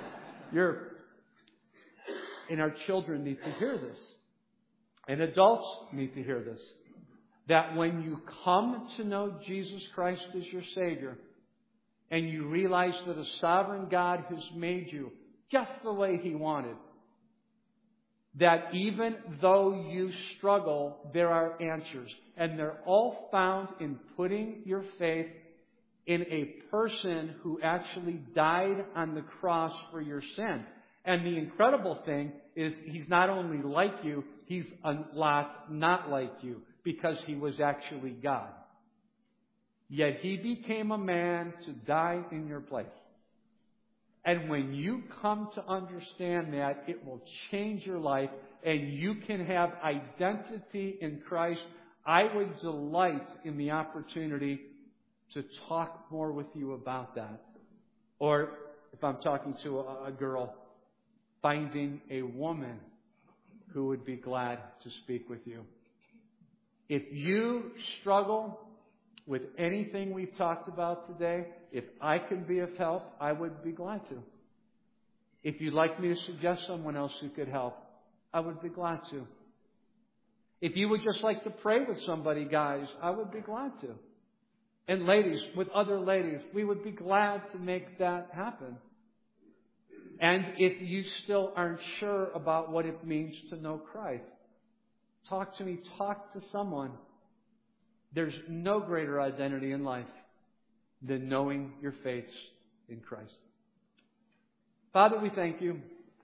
And our children need to hear this. And adults need to hear this. That when you come to know Jesus Christ as your Savior, and you realize that a sovereign God has made you just the way He wanted, that even though you struggle, there are answers. And they're all found in putting your faith in a person who actually died on the cross for your sin. And the incredible thing is He's not only like you, He's a lot not like you, because He was actually God. Yet He became a man to die in your place. And when you come to understand that, it will change your life and you can have identity in Christ. I would delight in the opportunity to talk more with you about that. Or if I'm talking to a girl, finding a woman who would be glad to speak with you. If you struggle with anything we've talked about today, if I can be of help, I would be glad to. If you'd like me to suggest someone else who could help, I would be glad to. If you would just like to pray with somebody, guys, I would be glad to. And ladies, with other ladies, we would be glad to make that happen. And if you still aren't sure about what it means to know Christ, talk to me, talk to someone. There's no greater identity in life than knowing your faiths in Christ. Father, we thank You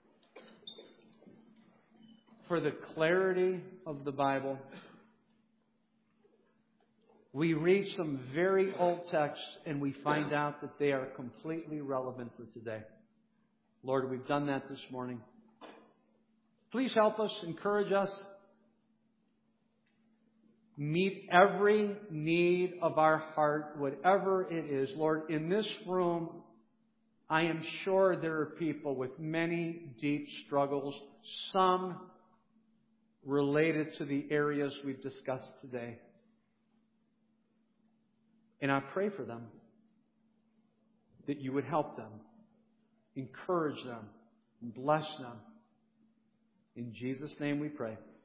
for the clarity of the Bible. We read some very old texts and we find out that they are completely relevant for today. Lord, we've done that this morning. Please help us, encourage us. Meet every need of our heart, whatever it is. Lord, in this room, I am sure there are people with many deep struggles, some related to the areas we've discussed today. And I pray for them, that You would help them, encourage them, and bless them. In Jesus' name we pray.